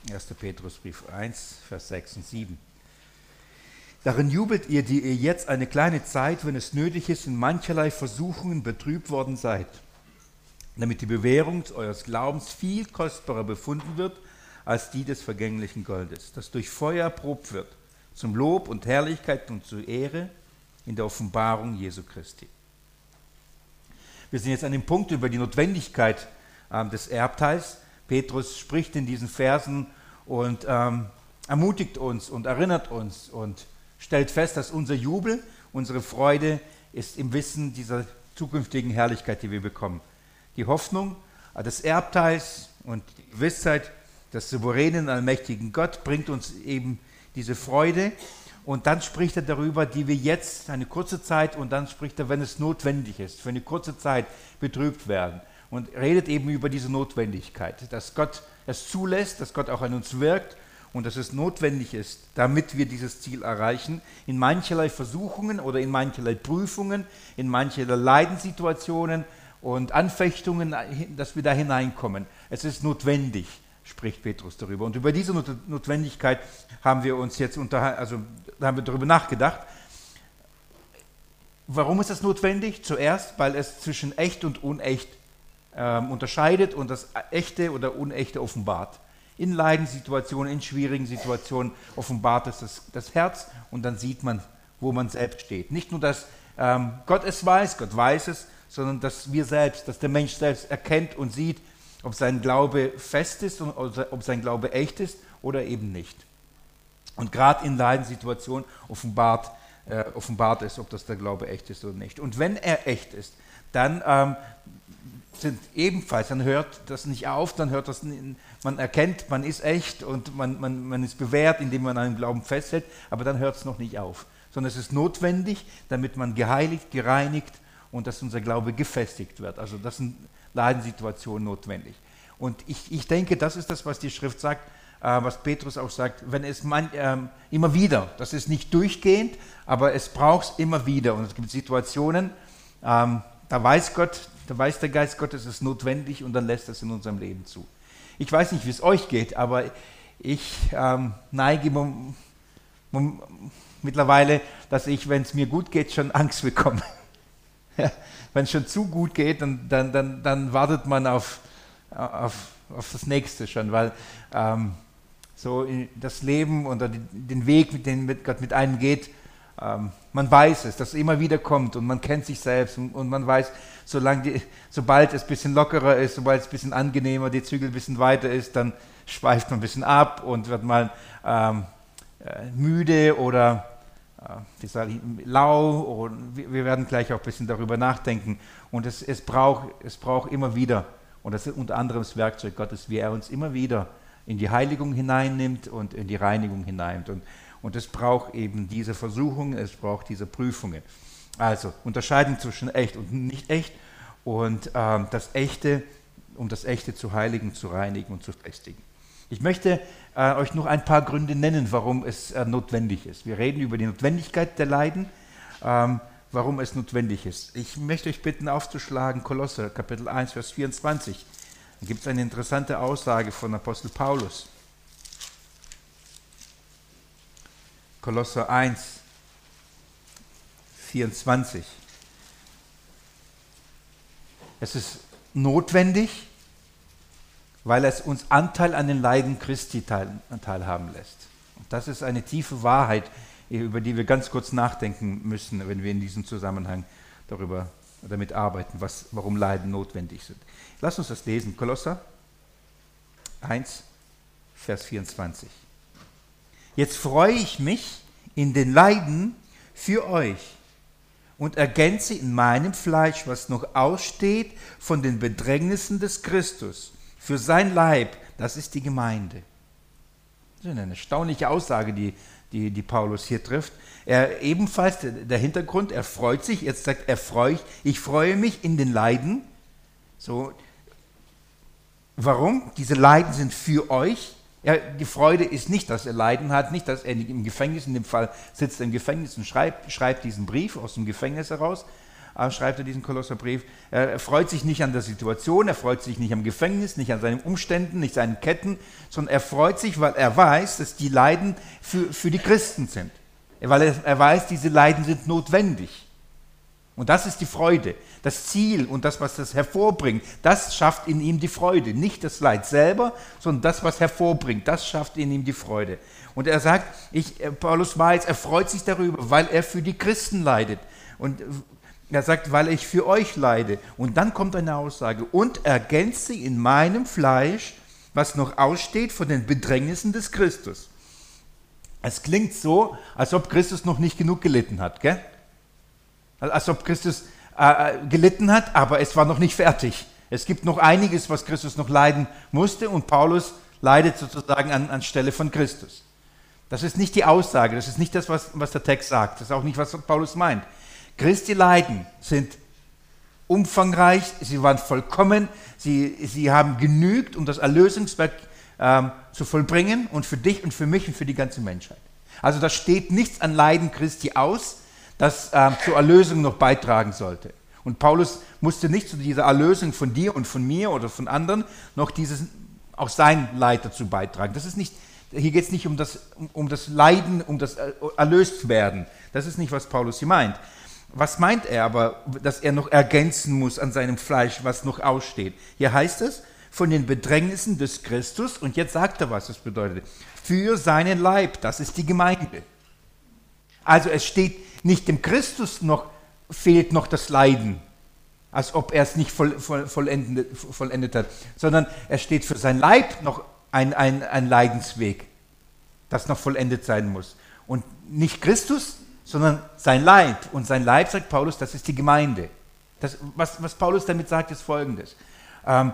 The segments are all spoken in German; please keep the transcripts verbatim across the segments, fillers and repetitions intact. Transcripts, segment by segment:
erster Petrusbrief eins, Vers sechs und sieben. Darin jubelt ihr, die ihr jetzt eine kleine Zeit, wenn es nötig ist, in mancherlei Versuchungen betrübt worden seid, damit die Bewährung eures Glaubens viel kostbarer befunden wird als die des vergänglichen Goldes, das durch Feuer erprobt wird, zum Lob und Herrlichkeit und zur Ehre in der Offenbarung Jesu Christi. Wir sind jetzt an dem Punkt über die Notwendigkeit äh, des Erbteils. Petrus spricht in diesen Versen und ähm, ermutigt uns und erinnert uns und stellt fest, dass unser Jubel, unsere Freude ist im Wissen dieser zukünftigen Herrlichkeit, die wir bekommen. Die Hoffnung des Erbteils und die Gewissheit des souveränen, allmächtigen Gott bringt uns eben diese Freude. Und dann spricht er darüber, die wir jetzt eine kurze Zeit, und dann spricht er, wenn es notwendig ist, für eine kurze Zeit betrübt werden. Und redet eben über diese Notwendigkeit, dass Gott es zulässt, dass Gott auch an uns wirkt und dass es notwendig ist, damit wir dieses Ziel erreichen, in mancherlei Versuchungen oder in mancherlei Prüfungen, in mancherlei Leidenssituationen und Anfechtungen, dass wir da hineinkommen. Es ist notwendig, spricht Petrus darüber. Und über diese Notwendigkeit haben wir uns jetzt unterhalten, also da haben wir darüber nachgedacht. Warum ist das notwendig? Zuerst, weil es zwischen echt und unecht ähm, unterscheidet und das Echte oder Unechte offenbart. In Leidenssituationen, in schwierigen Situationen offenbart es das, das Herz und dann sieht man, wo man selbst steht. Nicht nur, dass ähm, Gott es weiß, Gott weiß es, sondern dass wir selbst, dass der Mensch selbst erkennt und sieht, ob sein Glaube fest ist und ob sein Glaube echt ist oder eben nicht. Und gerade in Leidenssituationen offenbart, äh, offenbart es, ob das der Glaube echt ist oder nicht. Und wenn er echt ist, dann ähm, sind ebenfalls, dann hört das nicht auf, dann hört das, man erkennt, man ist echt und man, man, man ist bewährt, indem man einen Glauben festhält, aber dann hört es noch nicht auf, sondern es ist notwendig, damit man geheiligt, gereinigt und dass unser Glaube gefestigt wird. Also das sind Leidenssituationen notwendig. Und ich, ich denke, das ist das, was die Schrift sagt, äh, was Petrus auch sagt, wenn es man, äh, immer wieder, das ist nicht durchgehend, aber es braucht es immer wieder. Und es gibt Situationen, ähm, da weiß Gott, da weiß der Geist Gottes, es ist notwendig und dann lässt es in unserem Leben zu. Ich weiß nicht, wie es euch geht, aber ich ähm, neige mom, mom, mittlerweile, dass ich, wenn es mir gut geht, schon Angst bekomme. Ja, wenn es schon zu gut geht, dann, dann, dann, dann wartet man auf, auf, auf das Nächste schon, weil ähm, so das Leben oder die, den Weg, mit dem mit Gott mit einem geht, ähm, man weiß es, dass es immer wieder kommt und man kennt sich selbst und, und man weiß, solange die, sobald es ein bisschen lockerer ist, sobald es ein bisschen angenehmer, die Zügel ein bisschen weiter ist, dann schweift man ein bisschen ab und wird mal ähm, äh, müde oder wie sage ich, lau, und wir werden gleich auch ein bisschen darüber nachdenken. Und es, es, braucht, es braucht immer wieder, und das ist unter anderem das Werkzeug Gottes, wie er uns immer wieder in die Heiligung hineinnimmt und in die Reinigung hineinnimmt. Und, und es braucht eben diese Versuchungen, es braucht diese Prüfungen. Also unterscheiden zwischen echt und nicht echt und ähm, das Echte, um das Echte zu heiligen, zu reinigen und zu festigen. Ich möchte äh, euch noch ein paar Gründe nennen, warum es äh, notwendig ist. Wir reden über die Notwendigkeit der Leiden, ähm, warum es notwendig ist. Ich möchte euch bitten, aufzuschlagen, Kolosser, Kapitel eins, Vers vierundzwanzig. Da gibt es eine interessante Aussage von Apostel Paulus. Kolosser eins, vierundzwanzig. Es ist notwendig, weil es uns Anteil an den Leiden Christi teil, teilhaben lässt. Und das ist eine tiefe Wahrheit, über die wir ganz kurz nachdenken müssen, wenn wir in diesem Zusammenhang darüber damit arbeiten, was, warum Leiden notwendig sind. Lass uns das lesen. Kolosser eins, Vers vierundzwanzig. Jetzt freue ich mich in den Leiden für euch und ergänze in meinem Fleisch, was noch aussteht, von den Bedrängnissen des Christus, für sein Leib, das ist die Gemeinde. Das ist eine erstaunliche Aussage, die, die, die Paulus hier trifft. Er ebenfalls, der, der Hintergrund, er freut sich, jetzt sagt er, freue ich, ich freue mich in den Leiden. So, warum? Diese Leiden sind für euch. Ja, die Freude ist nicht, dass er Leiden hat, nicht, dass er im Gefängnis, in dem Fall sitzt er im Gefängnis und schreibt, schreibt diesen Brief aus dem Gefängnis heraus, äh, schreibt er diesen Kolosserbrief. Er freut sich nicht an der Situation, er freut sich nicht am Gefängnis, nicht an seinen Umständen, nicht seinen Ketten, sondern er freut sich, weil er weiß, dass die Leiden für, für die Christen sind. Weil er, er weiß, diese Leiden sind notwendig. Und das ist die Freude. Das Ziel und das, was das hervorbringt, das schafft in ihm die Freude. Nicht das Leid selber, sondern das, was hervorbringt, das schafft in ihm die Freude. Und er sagt, ich, Paulus weiß, er freut sich darüber, weil er für die Christen leidet. Und er sagt, weil ich für euch leide. Und dann kommt eine Aussage, und ergänze in meinem Fleisch, was noch aussteht von den Bedrängnissen des Christus. Es klingt so, als ob Christus noch nicht genug gelitten hat, gell? Als ob Christus äh, gelitten hat, aber es war noch nicht fertig. Es gibt noch einiges, was Christus noch leiden musste, und Paulus leidet sozusagen an, anstelle von Christus. Das ist nicht die Aussage, das ist nicht das, was, was der Text sagt, das ist auch nicht, was Paulus meint. Christi Leiden sind umfangreich, sie waren vollkommen, sie, sie haben genügt, um das Erlösungswerk ähm, zu vollbringen, und für dich und für mich und für die ganze Menschheit. Also da steht nichts an Leiden Christi aus, das äh, zur Erlösung noch beitragen sollte. Und Paulus musste nicht zu dieser Erlösung von dir und von mir oder von anderen noch dieses, auch sein Leid dazu beitragen. Das ist nicht, hier geht es nicht um das, um, um das Leiden, um das Erlöstwerden. Das ist nicht, was Paulus hier meint. Was meint er aber, dass er noch ergänzen muss an seinem Fleisch, was noch aussteht? Hier heißt es, von den Bedrängnissen des Christus, und jetzt sagt er, was das bedeutet, für seinen Leib, das ist die Gemeinde. Also es steht nicht dem Christus noch, fehlt noch das Leiden, als ob er es nicht voll, voll, vollendet, vollendet hat, sondern es steht für sein Leib noch ein, ein, ein Leidensweg, das noch vollendet sein muss. Und nicht Christus, sondern sein Leib. Und sein Leib, sagt Paulus, das ist die Gemeinde. Das, was, was Paulus damit sagt, ist Folgendes. Ähm,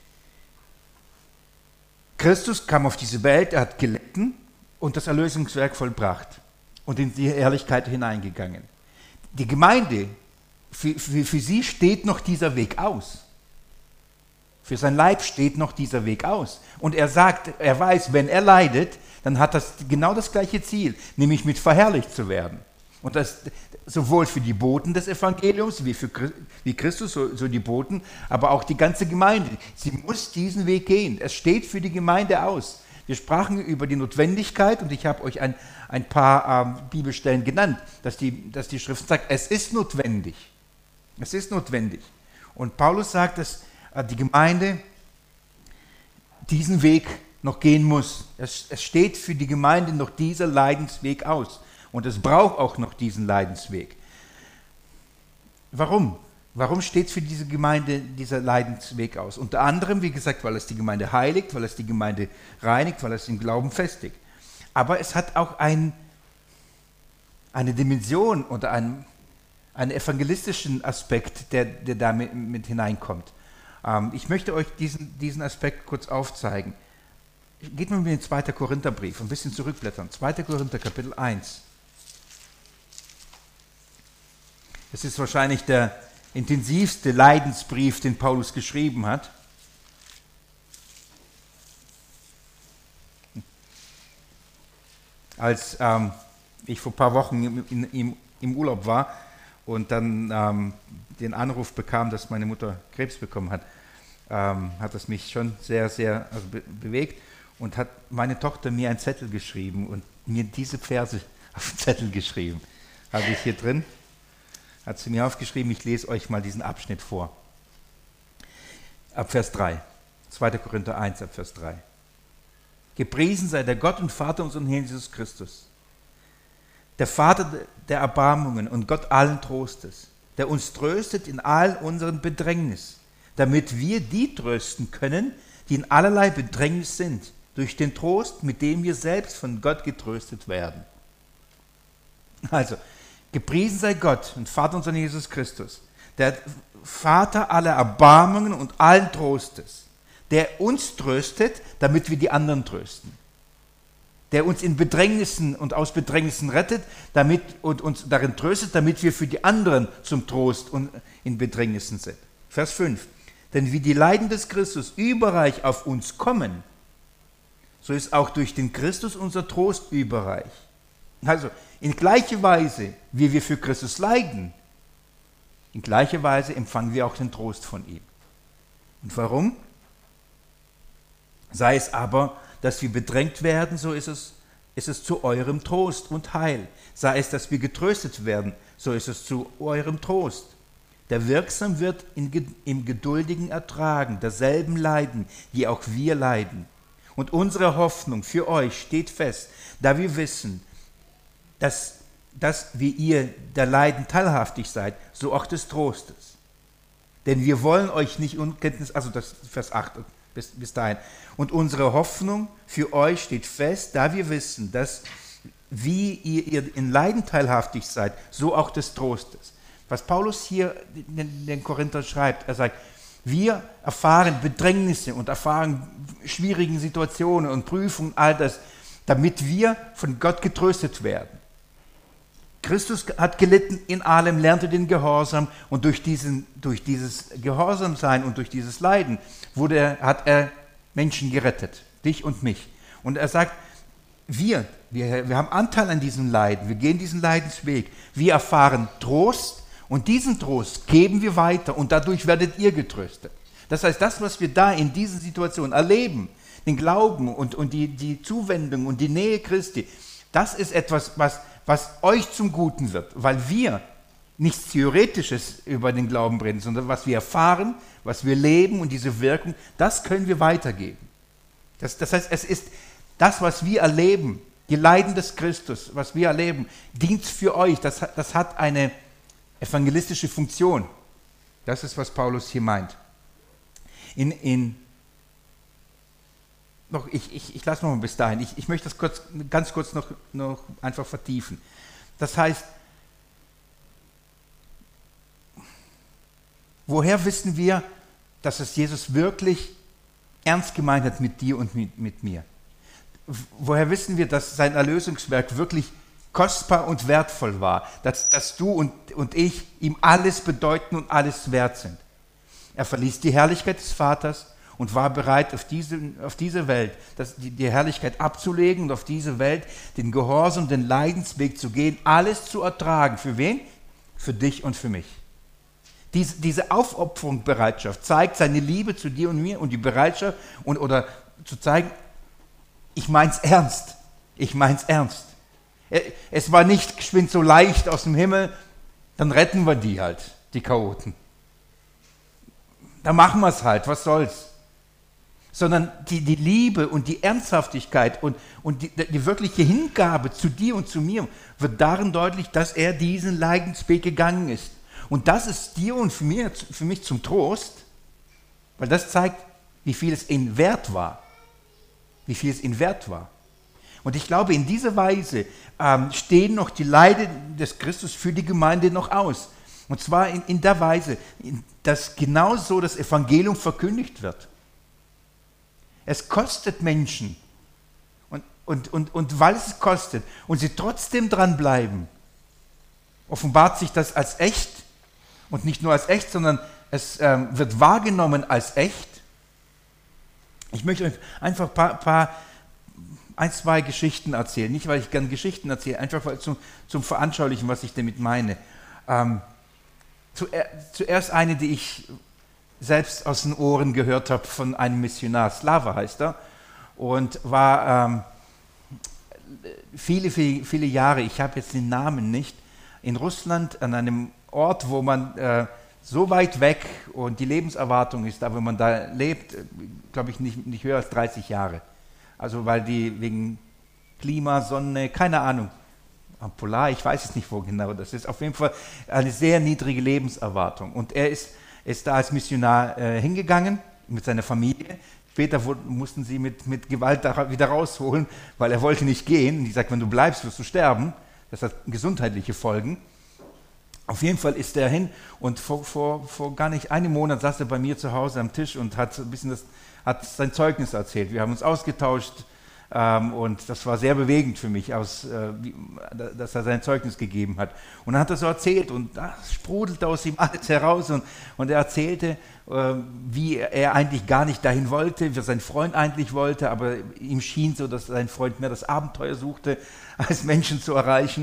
Christus kam auf diese Welt, er hat gelitten und das Erlösungswerk vollbracht und in die Herrlichkeit hineingegangen. Die Gemeinde, für, für, für sie steht noch dieser Weg aus. Für sein Leib steht noch dieser Weg aus. Und er sagt, er weiß, wenn er leidet, dann hat das genau das gleiche Ziel, nämlich mit verherrlicht zu werden. Und das sowohl für die Boten des Evangeliums, wie, für, wie Christus, so, so die Boten, aber auch die ganze Gemeinde. Sie muss diesen Weg gehen. Es steht für die Gemeinde aus. Wir sprachen über die Notwendigkeit, und ich habe euch ein, ein paar ähm, Bibelstellen genannt, dass die, dass die Schrift sagt, es ist notwendig. Es ist notwendig. Und Paulus sagt, dass äh, die Gemeinde diesen Weg noch gehen muss. Es, es steht für die Gemeinde noch dieser Leidensweg aus. Und es braucht auch noch diesen Leidensweg. Warum? Warum steht für diese Gemeinde dieser Leidensweg aus? Unter anderem, wie gesagt, weil es die Gemeinde heiligt, weil es die Gemeinde reinigt, weil es den Glauben festigt. Aber es hat auch ein, eine Dimension oder einen, einen evangelistischen Aspekt, der, der da mit, mit hineinkommt. Ähm, ich möchte euch diesen, diesen Aspekt kurz aufzeigen. Geht mal mit dem zweiten Korintherbrief, ein bisschen zurückblättern. zweiter Korinther, Kapitel eins. Es ist wahrscheinlich der intensivste Leidensbrief, den Paulus geschrieben hat. Als ähm, ich vor ein paar Wochen im, in, im, im Urlaub war und dann ähm, den Anruf bekam, dass meine Mutter Krebs bekommen hat, ähm, hat das mich schon sehr, sehr also be- bewegt und hat meine Tochter mir einen Zettel geschrieben und mir diese Verse auf den Zettel geschrieben. Habe ich hier drin. Hat sie mir aufgeschrieben, ich lese euch mal diesen Abschnitt vor. Ab Vers drei. zweiter Korinther eins, ab Vers drei. Gepriesen sei der Gott und Vater unseres Herrn Jesus Christus, der Vater der Erbarmungen und Gott allen Trostes, der uns tröstet in all unseren Bedrängnis, damit wir die trösten können, die in allerlei Bedrängnis sind, durch den Trost, mit dem wir selbst von Gott getröstet werden. Also, gepriesen sei Gott und Vater unser Jesus Christus, der Vater aller Erbarmungen und allen Trostes, der uns tröstet, damit wir die anderen trösten, der uns in Bedrängnissen und aus Bedrängnissen rettet damit, und uns darin tröstet, damit wir für die anderen zum Trost und in Bedrängnissen sind. Vers fünf. Denn wie die Leiden des Christus überreich auf uns kommen, so ist auch durch den Christus unser Trost überreich. Also in gleicher Weise, wie wir für Christus leiden, In gleicher Weise empfangen wir auch den Trost von ihm. Und warum? Sei es aber, dass wir bedrängt werden, so ist es, ist es zu eurem Trost und Heil. Sei es, dass wir getröstet werden, so ist es zu eurem Trost. Der wirksam wird in, im geduldigen Ertragen derselben Leiden, die auch wir leiden. Und unsere Hoffnung für euch steht fest, da wir wissen, dass, dass wie ihr der Leiden teilhaftig seid, so auch des Trostes. Denn wir wollen euch nicht Unkenntnis, also das Vers acht bis, bis dahin. Und unsere Hoffnung für euch steht fest, da wir wissen, dass wie ihr, ihr in Leiden teilhaftig seid, so auch des Trostes. Was Paulus hier den, den Korinthern schreibt, er sagt, wir erfahren Bedrängnisse und erfahren schwierige Situationen und Prüfungen, all das, damit wir von Gott getröstet werden. Christus hat gelitten in allem, lernte den Gehorsam und durch, diesen, durch dieses Gehorsamsein und durch dieses Leiden wurde er, hat er Menschen gerettet, dich und mich. Und er sagt, wir, wir, wir haben Anteil an diesem Leiden, wir gehen diesen Leidensweg, wir erfahren Trost und diesen Trost geben wir weiter und dadurch werdet ihr getröstet. Das heißt, das, was wir da in diesen Situationen erleben, den Glauben und, und die, die Zuwendung und die Nähe Christi, das ist etwas, was, was euch zum Guten wird, weil wir nichts Theoretisches über den Glauben bringen, sondern was wir erfahren, was wir leben und diese Wirkung, das können wir weitergeben. Das, das heißt, es ist das, was wir erleben, die Leiden des Christus, was wir erleben, dient für euch, das, das hat eine evangelistische Funktion. Das ist, was Paulus hier meint. In, in, noch, ich ich, ich lasse noch mal bis dahin. Ich, ich möchte das kurz, ganz kurz noch, noch einfach vertiefen. Das heißt, woher wissen wir, dass es Jesus wirklich ernst gemeint hat mit dir und mit, mit mir? Woher wissen wir, dass sein Erlösungswerk wirklich kostbar und wertvoll war, dass, dass du und, und ich ihm alles bedeuten und alles wert sind? Er verließ die Herrlichkeit des Vaters und war bereit, auf diese, auf diese Welt das, die, die Herrlichkeit abzulegen und auf diese Welt den Gehorsam, den Leidensweg zu gehen, alles zu ertragen. Für wen? Für dich und für mich. Diese, diese Aufopferungsbereitschaft zeigt seine Liebe zu dir und mir und die Bereitschaft, und, oder zu zeigen, ich mein's ernst, ich mein's ernst. Es war nicht geschwind so leicht aus dem Himmel, dann retten wir die halt, die Chaoten. Da machen wir es halt, was soll's. Sondern die, die Liebe und die Ernsthaftigkeit und, und die, die wirkliche Hingabe zu dir und zu mir wird darin deutlich, dass er diesen Leidensweg gegangen ist. Und das ist dir und für, mir, für mich zum Trost, weil das zeigt, wie viel es ihm wert war. Wie viel es ihm wert war. Und ich glaube, in dieser Weise ähm, stehen noch die Leiden des Christus für die Gemeinde noch aus. Und zwar in, in der Weise, dass genau so das Evangelium verkündigt wird. Es kostet Menschen. Und, und, und, und weil es kostet und sie trotzdem dranbleiben, offenbart sich das als echt. Und nicht nur als echt, sondern es ähm, wird wahrgenommen als echt. Ich möchte euch einfach ein paar, paar, ein, zwei Geschichten erzählen. Nicht, weil ich gerne Geschichten erzähle, einfach weil zum, zum Veranschaulichen, was ich damit meine. Ähm, zuerst eine, die ich selbst aus den Ohren gehört habe von einem Missionar, Slava heißt er, und war ähm, viele, viele, viele Jahre, ich habe jetzt den Namen nicht, in Russland an einem Ort, wo man äh, so weit weg und die Lebenserwartung ist, da wenn man da lebt, glaube ich, nicht, nicht höher als dreißig Jahre. Also weil die wegen Klima, Sonne, keine Ahnung, Polar, ich weiß es nicht, wo genau das ist. Auf jeden Fall eine sehr niedrige Lebenserwartung. Und er ist, ist da als Missionar äh, hingegangen mit seiner Familie. Später wurden, mussten sie mit, mit Gewalt da wieder rausholen, weil er wollte nicht gehen. Und ich sagte, wenn du bleibst, wirst du sterben. Das hat gesundheitliche Folgen. Auf jeden Fall ist er hin und vor, vor, vor gar nicht einem Monat saß er bei mir zu Hause am Tisch und hat, ein bisschen das, hat sein Zeugnis erzählt. Wir haben uns ausgetauscht ähm, und das war sehr bewegend für mich, aus, äh, wie, dass er sein Zeugnis gegeben hat. Und dann hat er so erzählt und da sprudelte aus ihm alles heraus und, und er erzählte, äh, wie er eigentlich gar nicht dahin wollte, wie sein Freund eigentlich wollte, aber ihm schien so, dass sein Freund mehr das Abenteuer suchte, als Menschen zu erreichen.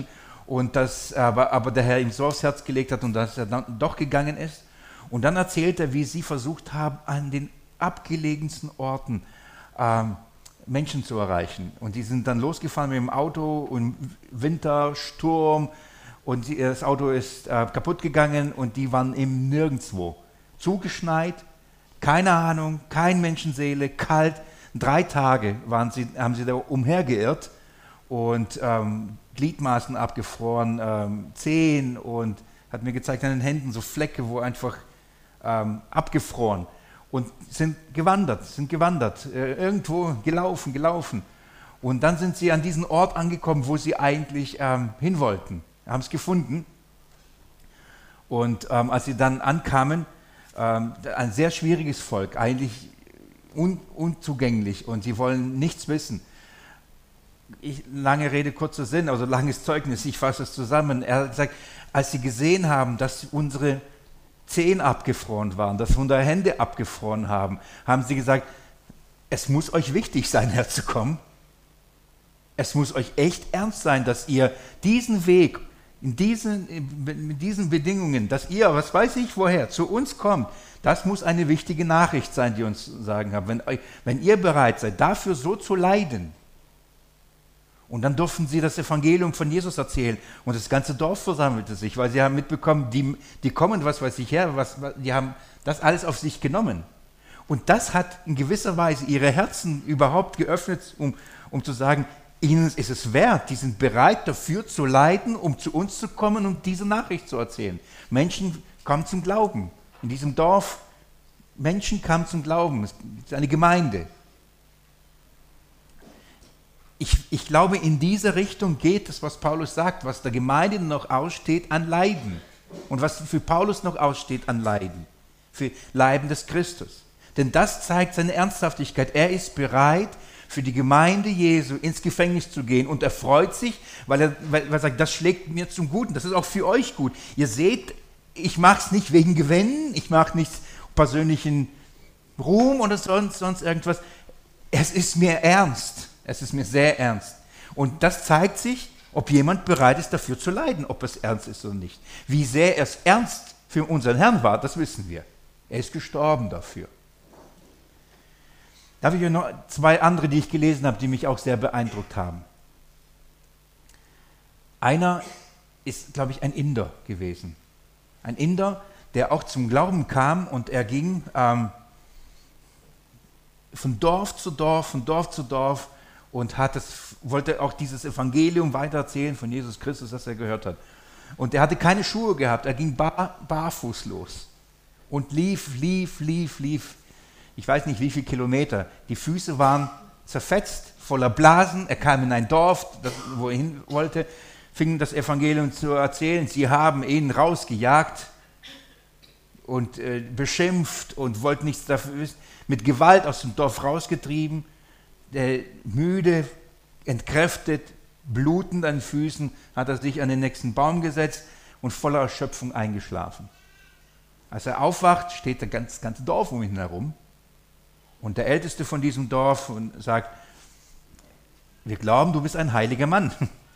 und das aber, aber der Herr ihm so aufs Herz gelegt hat und dass er dann doch gegangen ist. Und dann erzählt er, wie sie versucht haben, an den abgelegensten Orten ähm, Menschen zu erreichen. Und die sind dann losgefahren mit dem Auto und Winter, Sturm und die, das Auto ist äh, kaputt gegangen und die waren eben nirgendwo. Zugeschneit, keine Ahnung, kein Menschenseele, kalt. Drei Tage waren sie, haben sie da umhergeirrt und ähm, Gliedmaßen abgefroren, ähm, Zehen und hat mir gezeigt an den Händen so Flecke, wo einfach ähm, abgefroren und sind gewandert, sind gewandert, äh, irgendwo gelaufen, gelaufen. Und dann sind sie an diesen Ort angekommen, wo sie eigentlich ähm, hin wollten, haben es gefunden. Und ähm, als sie dann ankamen, ähm, ein sehr schwieriges Volk, eigentlich Un, unzugänglich und sie wollen nichts wissen. Ich, lange Rede, kurzer Sinn, also langes Zeugnis, ich fasse es zusammen. Er sagt, als sie gesehen haben, dass unsere Zehen abgefroren waren, dass unsere Hände abgefroren haben, haben sie gesagt, es muss euch wichtig sein, herzukommen. Es muss euch echt ernst sein, dass ihr diesen Weg, in diesen, mit diesen Bedingungen, dass ihr, was weiß ich woher, zu uns kommt. Das muss eine wichtige Nachricht sein, die uns sagen haben. Wenn, wenn ihr bereit seid, dafür so zu leiden, und dann durften sie das Evangelium von Jesus erzählen und das ganze Dorf versammelte sich, weil sie haben mitbekommen, die, die kommen, was weiß ich her, was, die haben das alles auf sich genommen. Und das hat in gewisser Weise ihre Herzen überhaupt geöffnet, um, um zu sagen, ihnen ist es wert, die sind bereit dafür zu leiden, um zu uns zu kommen und diese Nachricht zu erzählen. Menschen kommen zum Glauben. In diesem Dorf, Menschen kamen zum Glauben. Es ist eine Gemeinde. Ich, ich glaube, in diese Richtung geht es, was Paulus sagt, was der Gemeinde noch aussteht an Leiden. Und was für Paulus noch aussteht an Leiden. Für Leiden des Christus. Denn das zeigt seine Ernsthaftigkeit. Er ist bereit, für die Gemeinde Jesu ins Gefängnis zu gehen und er freut sich, weil er, weil er sagt, das schlägt mir zum Guten, das ist auch für euch gut. Ihr seht, ich mache es nicht wegen Gewinnen, ich mache nicht persönlichen Ruhm oder sonst, sonst irgendwas. Es ist mir ernst, es ist mir sehr ernst. Und das zeigt sich, ob jemand bereit ist, dafür zu leiden, ob es ernst ist oder nicht. Wie sehr es ernst für unseren Herrn war, das wissen wir. Er ist gestorben dafür. Da habe ich noch zwei andere, die ich gelesen habe, die mich auch sehr beeindruckt haben. Einer ist, glaube ich, ein Inder gewesen. Ein Inder, der auch zum Glauben kam und er ging ähm, von Dorf zu Dorf, von Dorf zu Dorf und hat es, wollte auch dieses Evangelium weitererzählen von Jesus Christus, das er gehört hat. Und er hatte keine Schuhe gehabt, er ging bar, barfuß los und lief, lief, lief, lief. Ich weiß nicht, wie viele Kilometer. Die Füße waren zerfetzt, voller Blasen. Er kam in ein Dorf, das, wo er hin wollte, fing das Evangelium zu erzählen. Sie haben ihn rausgejagt und äh, beschimpft und wollten nichts dafür wissen. Mit Gewalt aus dem Dorf rausgetrieben. Der, müde, entkräftet, blutend an den Füßen, hat er sich an den nächsten Baum gesetzt und voller Erschöpfung eingeschlafen. Als er aufwacht, steht das ganze, ganze Dorf um ihn herum. Und der Älteste von diesem Dorf und sagt, wir glauben, du bist ein heiliger Mann.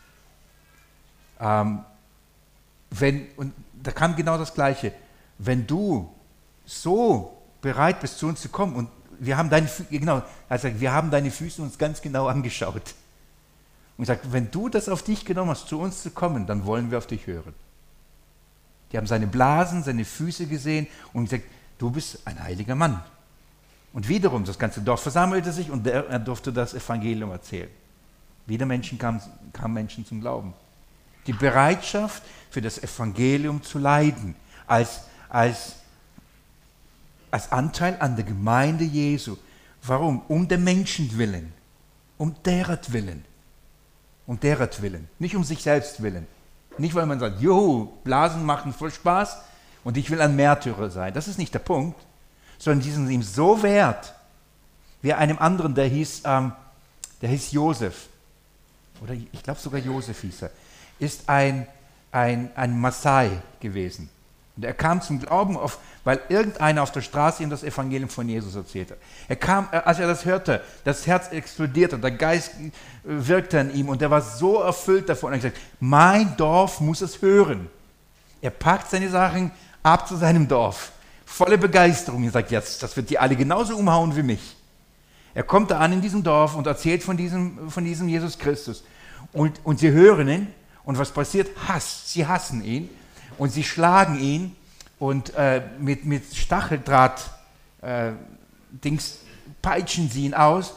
ähm, wenn, und da kam genau das Gleiche. Wenn du so bereit bist, zu uns zu kommen, und wir haben deine, genau, also wir haben deine Füße uns ganz genau angeschaut. Und sagt, wenn du das auf dich genommen hast, zu uns zu kommen, dann wollen wir auf dich hören. Die haben seine Blasen, seine Füße gesehen und gesagt, du bist ein heiliger Mann. Und wiederum, das ganze Dorf versammelte sich und er durfte das Evangelium erzählen. Wieder Menschen kamen, kamen Menschen zum Glauben. Die Bereitschaft für das Evangelium zu leiden, als, als, als Anteil an der Gemeinde Jesu. Warum? Um der Menschen willen, um deret willen, um deret willen, nicht um sich selbst willen. Nicht, weil man sagt, juhu, Blasen machen voll Spaß und ich will ein Märtyrer sein. Das ist nicht der Punkt. Sondern die sind ihm so wert, wie einem anderen, der hieß, ähm, der hieß Josef, oder ich glaube sogar Josef hieß er, ist ein, ein, ein Maasai gewesen. Und er kam zum Glauben, auf, weil irgendeiner auf der Straße ihm das Evangelium von Jesus erzählte. Er kam, als er das hörte, das Herz explodierte und der Geist wirkte an ihm und er war so erfüllt davon. Er hat gesagt, mein Dorf muss es hören. Er packt seine Sachen ab zu seinem Dorf, volle Begeisterung. Er sagt, jetzt, das wird die alle genauso umhauen wie mich. Er kommt da an in diesem Dorf und erzählt von diesem, von diesem Jesus Christus. Und, und sie hören ihn und was passiert? Hass. Sie hassen ihn. Und sie schlagen ihn und äh, mit, mit Stacheldraht äh, Dings, peitschen sie ihn aus.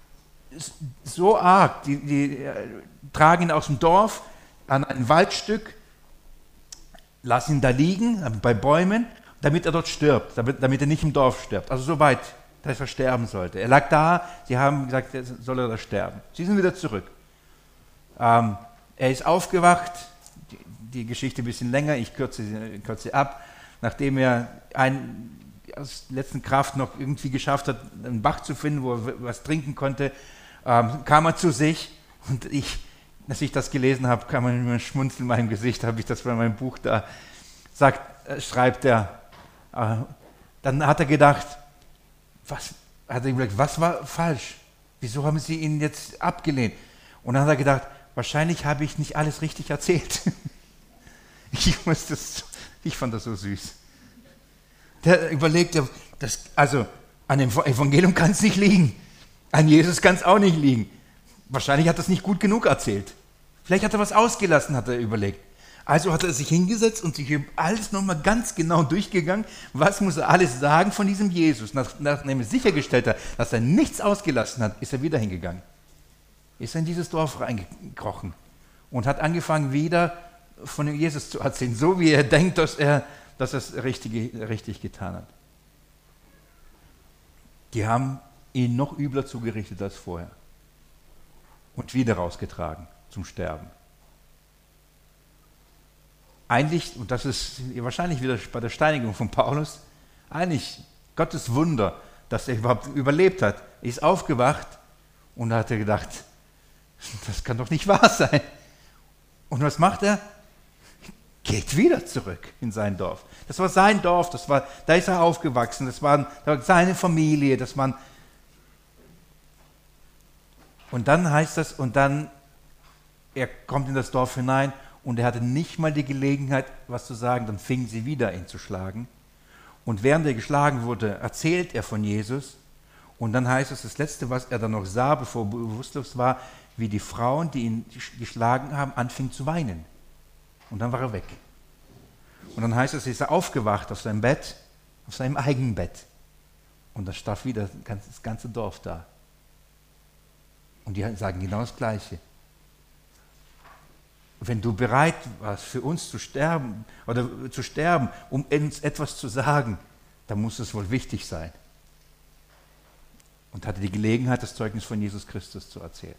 So arg. Die, die äh, tragen ihn aus dem Dorf an ein Waldstück, lassen ihn da liegen, bei Bäumen, damit er dort stirbt, damit, damit er nicht im Dorf stirbt. Also so weit, dass er sterben sollte. Er lag da, sie haben gesagt, er soll er da sterben. Sie sind wieder zurück. Ähm, er ist aufgewacht, die Geschichte ein bisschen länger, ich kürze, kürze ab, nachdem er ein, aus letzter Kraft noch irgendwie geschafft hat, einen Bach zu finden, wo er was trinken konnte, ähm, kam er zu sich und ich, als ich das gelesen habe, kam man immer ein Schmunzeln in meinem Gesicht, habe ich das bei meinem Buch da, sagt, äh, schreibt er, äh, dann hat er gedacht, was, hat er gesagt, was war falsch? Wieso haben sie ihn jetzt abgelehnt? Und dann hat er gedacht, wahrscheinlich habe ich nicht alles richtig erzählt. Ich, muss das, ich fand das so süß. Der überlegte, das, also an dem Evangelium kann es nicht liegen. An Jesus kann es auch nicht liegen. Wahrscheinlich hat er es nicht gut genug erzählt. Vielleicht hat er was ausgelassen, hat er überlegt. Also hat er sich hingesetzt und sich alles nochmal ganz genau durchgegangen. Was muss er alles sagen von diesem Jesus? Nach, nachdem er sichergestellt hat, dass er nichts ausgelassen hat, ist er wieder hingegangen. Ist er in dieses Dorf reingekrochen und hat angefangen wieder von Jesus zu erzählen, so wie er denkt, dass er, dass er es richtig, richtig getan hat. Die haben ihn noch übler zugerichtet als vorher und wieder rausgetragen zum Sterben. Eigentlich, und das ist wahrscheinlich wieder bei der Steinigung von Paulus, eigentlich Gottes Wunder, dass er überhaupt überlebt hat. Er ist aufgewacht und da hat er gedacht, das kann doch nicht wahr sein. Und was macht er? Geht wieder zurück in sein Dorf. Das war sein Dorf, das war, da ist er aufgewachsen, das war, das war seine Familie, das waren. Und dann heißt das, und dann, er kommt in das Dorf hinein und er hatte nicht mal die Gelegenheit, was zu sagen, dann fingen sie wieder, ihn zu schlagen. Und während er geschlagen wurde, erzählt er von Jesus. Und dann heißt es, das Letzte, was er dann noch sah, bevor er bewusstlos war, wie die Frauen, die ihn geschlagen haben, anfingen zu weinen. Und dann war er weg. Und dann heißt es, er ist aufgewacht auf seinem Bett, auf seinem eigenen Bett. Und da stand wieder das ganze Dorf da. Und die sagen genau das Gleiche. Wenn du bereit warst, für uns zu sterben, oder zu sterben, um uns etwas zu sagen, dann muss es wohl wichtig sein. Und hatte die Gelegenheit, das Zeugnis von Jesus Christus zu erzählen.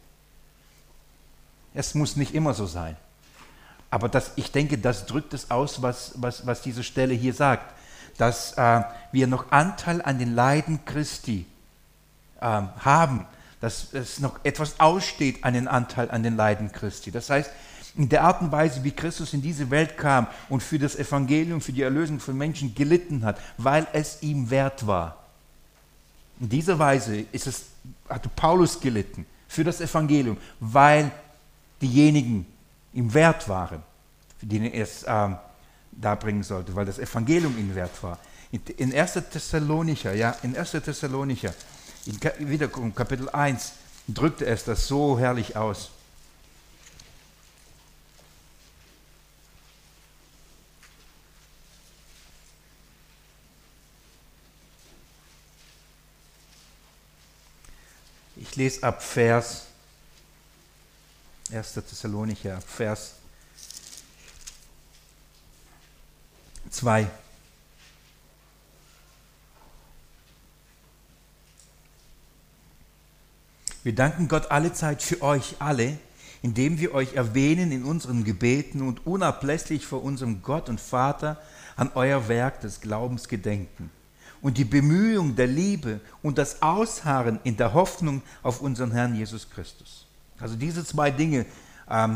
Es muss nicht immer so sein. Aber das, ich denke, das drückt es aus, was, was, was diese Stelle hier sagt, dass äh, wir noch Anteil an den Leiden Christi äh, haben, dass es noch etwas aussteht an den Anteil an den Leiden Christi. Das heißt, in der Art und Weise, wie Christus in diese Welt kam und für das Evangelium, für die Erlösung von Menschen gelitten hat, weil es ihm wert war. In dieser Weise ist es, hatte Paulus gelitten für das Evangelium, weil diejenigen ihm wert waren, für die er es ähm, da bringen sollte, weil das Evangelium ihm wert war. In, in erster Thessalonicher, ja, in erster Thessalonicher, in wiederum Kapitel eins, drückte es das so herrlich aus. Ich lese ab Vers, erster Thessalonicher, ab Vers zwei. Wir danken Gott allezeit für euch alle, indem wir euch erwähnen in unseren Gebeten und unablässig vor unserem Gott und Vater an euer Werk des Glaubens gedenken und die Bemühung der Liebe und das Ausharren in der Hoffnung auf unseren Herrn Jesus Christus. Also diese zwei Dinge ähm,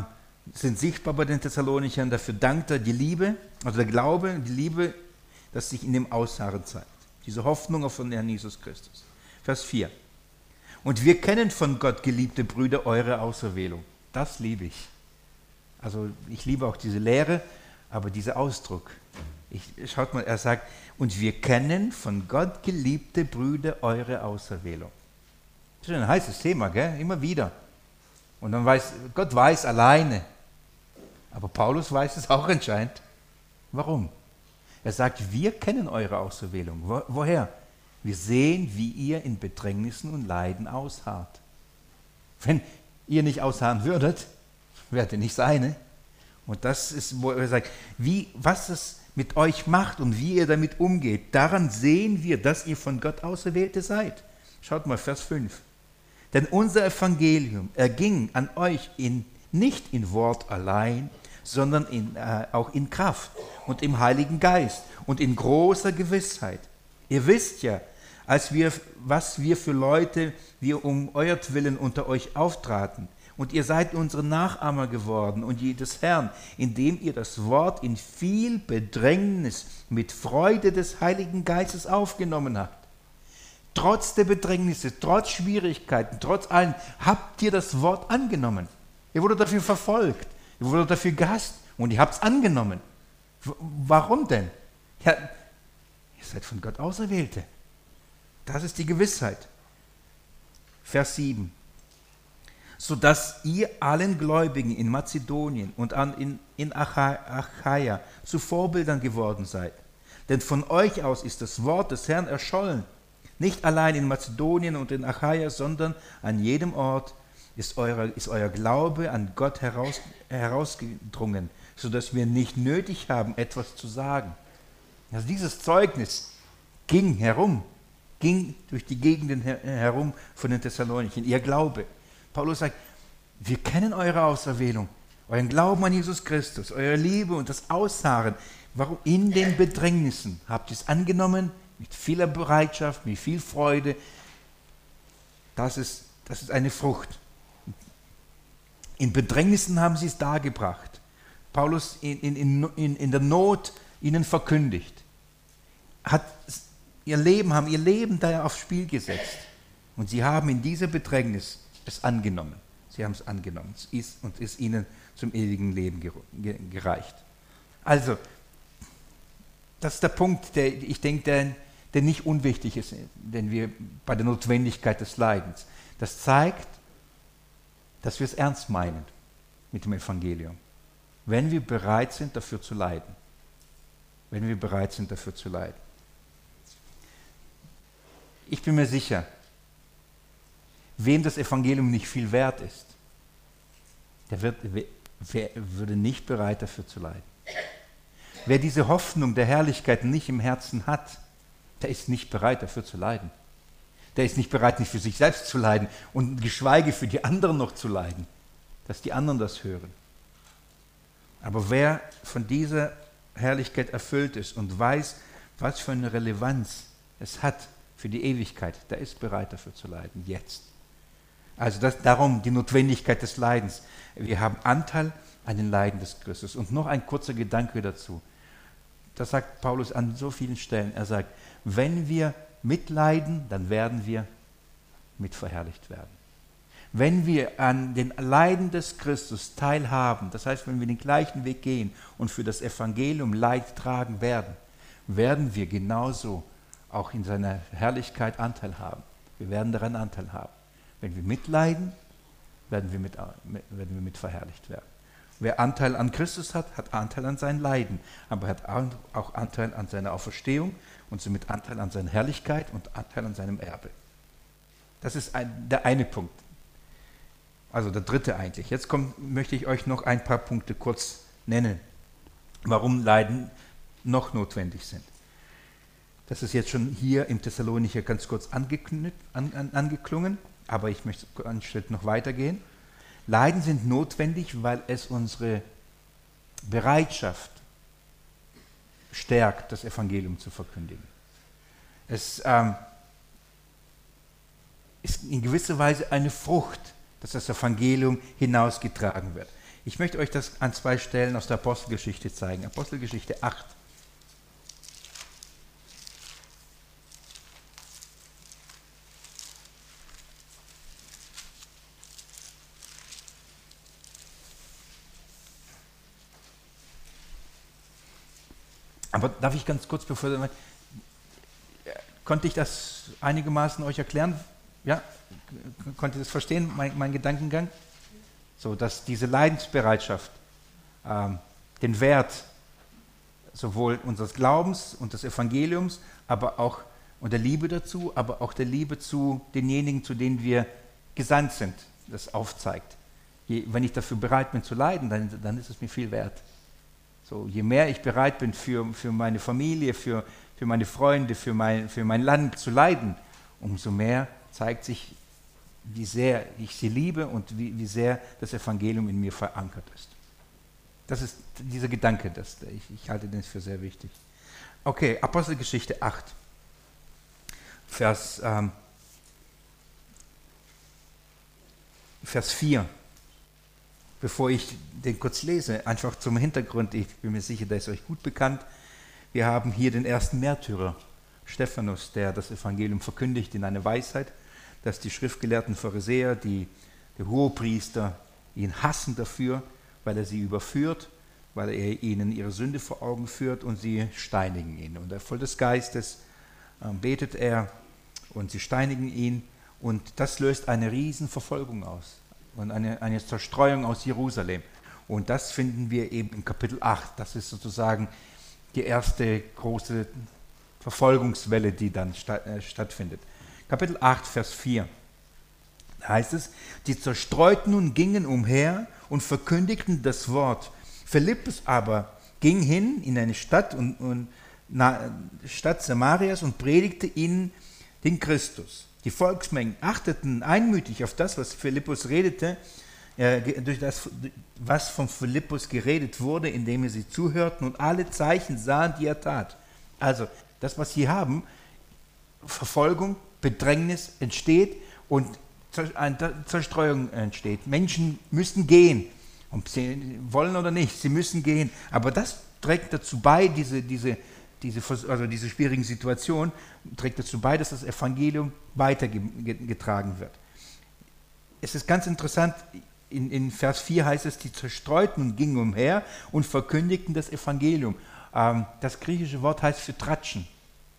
sind sichtbar bei den Thessalonichern. Dafür dankt er die Liebe, also der Glaube, die Liebe, das sich in dem Ausharren zeigt. Diese Hoffnung auf den Herrn Jesus Christus. Vers vier. Und wir kennen von Gott, geliebte Brüder, eure Auserwählung. Das liebe ich. Also ich liebe auch diese Lehre, aber dieser Ausdruck. Ich, schaut mal, er sagt, und wir kennen von Gott, geliebte Brüder, eure Auserwählung. Das ist ein heißes Thema, gell? Immer wieder. Und dann weiß, Gott weiß alleine. Aber Paulus weiß es auch anscheinend. Warum? Er sagt, wir kennen eure Auserwählung. Wo, woher? Wir sehen, wie ihr in Bedrängnissen und Leiden ausharrt. Wenn ihr nicht ausharren würdet, wärt ihr nicht seine. Und das ist, wo er sagt, wie, was es mit euch macht und wie ihr damit umgeht, daran sehen wir, dass ihr von Gott Auserwählte seid. Schaut mal, Vers fünf. Denn unser Evangelium erging an euch in, nicht in Wort allein, sondern in, äh, auch in Kraft und im Heiligen Geist und in großer Gewissheit. Ihr wisst ja, als wir, was wir für Leute wir um euretwillen unter euch auftraten. Und ihr seid unsere Nachahmer geworden und die des Herrn, indem ihr das Wort in viel Bedrängnis mit Freude des Heiligen Geistes aufgenommen habt. Trotz der Bedrängnisse, trotz Schwierigkeiten, trotz allem, habt ihr das Wort angenommen. Ihr wurdet dafür verfolgt, ihr wurdet dafür gehasst und ihr habt es angenommen. W- warum denn? Ja, ihr seid von Gott Auserwählte. Das ist die Gewissheit. Vers sieben. Sodass ihr allen Gläubigen in Mazedonien und an, in, in Acha- Achaia zu Vorbildern geworden seid. Denn von euch aus ist das Wort des Herrn erschollen. Nicht allein in Mazedonien und in Achaia, sondern an jedem Ort ist, eure, ist euer Glaube an Gott heraus, herausgedrungen, sodass wir nicht nötig haben, etwas zu sagen. Also dieses Zeugnis ging herum, ging durch die Gegenden her, herum von den Thessalonichern, ihr Glaube. Paulus sagt, wir kennen eure Auserwählung, euren Glauben an Jesus Christus, eure Liebe und das Ausharren. Warum? In den Bedrängnissen habt ihr es angenommen, mit vieler Bereitschaft, mit viel Freude. Das ist, das ist eine Frucht. In Bedrängnissen haben sie es dargebracht. Paulus in, in, in, in der Not ihnen verkündigt. Hat ihr Leben, haben ihr Leben da aufs Spiel gesetzt. Und sie haben in dieser Bedrängnis es angenommen. Sie haben es angenommen. Es ist und ist ihnen zum ewigen Leben gereicht. Also, das ist der Punkt, der, ich denke, der, der nicht unwichtig ist, wenn wir bei der Notwendigkeit des Leidens. Das zeigt, dass wir es ernst meinen mit dem Evangelium. Wenn wir bereit sind, dafür zu leiden. Wenn wir bereit sind, dafür zu leiden. Ich bin mir sicher, wem das Evangelium nicht viel wert ist, der wird, wer würde nicht bereit dafür zu leiden. Wer diese Hoffnung der Herrlichkeit nicht im Herzen hat, der ist nicht bereit dafür zu leiden. Der ist nicht bereit, nicht für sich selbst zu leiden und geschweige für die anderen noch zu leiden, dass die anderen das hören. Aber wer von dieser Herrlichkeit erfüllt ist und weiß, was für eine Relevanz es hat für die Ewigkeit, der ist bereit dafür zu leiden, jetzt. Also das, darum die Notwendigkeit des Leidens. Wir haben Anteil an den Leiden des Christus. Und noch ein kurzer Gedanke dazu. Das sagt Paulus an so vielen Stellen. Er sagt, wenn wir mitleiden, dann werden wir mitverherrlicht werden. Wenn wir an den Leiden des Christus teilhaben, das heißt, wenn wir den gleichen Weg gehen und für das Evangelium Leid tragen werden, werden wir genauso auch in seiner Herrlichkeit Anteil haben. Wir werden daran Anteil haben. Wenn wir mitleiden, werden wir mit, werden wir mit verherrlicht werden. Wer Anteil an Christus hat, hat Anteil an seinen Leiden, aber hat auch Anteil an seiner Auferstehung und somit Anteil an seiner Herrlichkeit und Anteil an seinem Erbe. Das ist ein, der eine Punkt. Also der dritte eigentlich. Jetzt kommt, möchte ich euch noch ein paar Punkte kurz nennen, warum Leiden noch notwendig sind. Das ist jetzt schon hier im Thessalonicher ganz kurz angeknüpft, an, an, angeklungen, aber ich möchte einen Schritt noch weitergehen. Leiden sind notwendig, weil es unsere Bereitschaft stärkt, das Evangelium zu verkündigen. Es ähm, ist in gewisser Weise eine Frucht, dass das Evangelium hinausgetragen wird. Ich möchte euch das an zwei Stellen aus der Apostelgeschichte zeigen. Apostelgeschichte acht. Aber darf ich ganz kurz, bevor... Konnte ich das einigermaßen euch erklären? Ja? Konnte ihr das verstehen, mein, mein Gedankengang? So, dass diese Leidensbereitschaft ähm, den Wert sowohl unseres Glaubens und des Evangeliums, aber auch und der Liebe dazu, aber auch der Liebe zu denjenigen, zu denen wir gesandt sind, das aufzeigt. Je, wenn ich dafür bereit bin zu leiden, dann, dann ist es mir viel wert. So, je mehr ich bereit bin, für, für meine Familie, für, für meine Freunde, für mein, für mein Land zu leiden, umso mehr zeigt sich, wie sehr ich sie liebe und wie, wie sehr das Evangelium in mir verankert ist. Das ist dieser Gedanke, das, ich, ich halte den für sehr wichtig. Okay, Apostelgeschichte acht, Vers, ähm, Vers vier. Bevor ich den kurz lese, einfach zum Hintergrund, ich bin mir sicher, der ist euch gut bekannt. Wir haben hier den ersten Märtyrer, Stephanus, der das Evangelium verkündigt in einer Weisheit, dass die schriftgelehrten Pharisäer, die, die Hohepriester ihn hassen dafür, weil er sie überführt, weil er ihnen ihre Sünde vor Augen führt und sie steinigen ihn. Und er voll des Geistes äh, betet er und sie steinigen ihn und das löst eine riesen Verfolgung aus und eine, eine Zerstreuung aus Jerusalem. Und das finden wir eben im Kapitel acht. Das ist sozusagen die erste große Verfolgungswelle, die dann statt, äh, stattfindet. Kapitel acht, Vers vier. Da heißt es, die Zerstreuten nun gingen umher und verkündigten das Wort. Philippus aber ging hin in eine Stadt, und, und, na, Stadt Samarias und predigte ihnen den Christus. Die Volksmengen achteten einmütig auf das, was Philippus redete, äh, durch das, was von Philippus geredet wurde, indem sie zuhörten und alle Zeichen sahen, die er tat. Also das, was sie haben, Verfolgung, Bedrängnis entsteht und eine Zerstreuung entsteht. Menschen müssen gehen, ob sie wollen oder nicht, sie müssen gehen. Aber das trägt dazu bei, diese, diese, diese, also diese schwierigen Situationen, trägt dazu bei, dass das Evangelium weitergetragen wird. Es ist ganz interessant, in, in Vers vier heißt es, die Zerstreuten gingen umher und verkündigten das Evangelium. Ähm, das griechische Wort heißt für tratschen.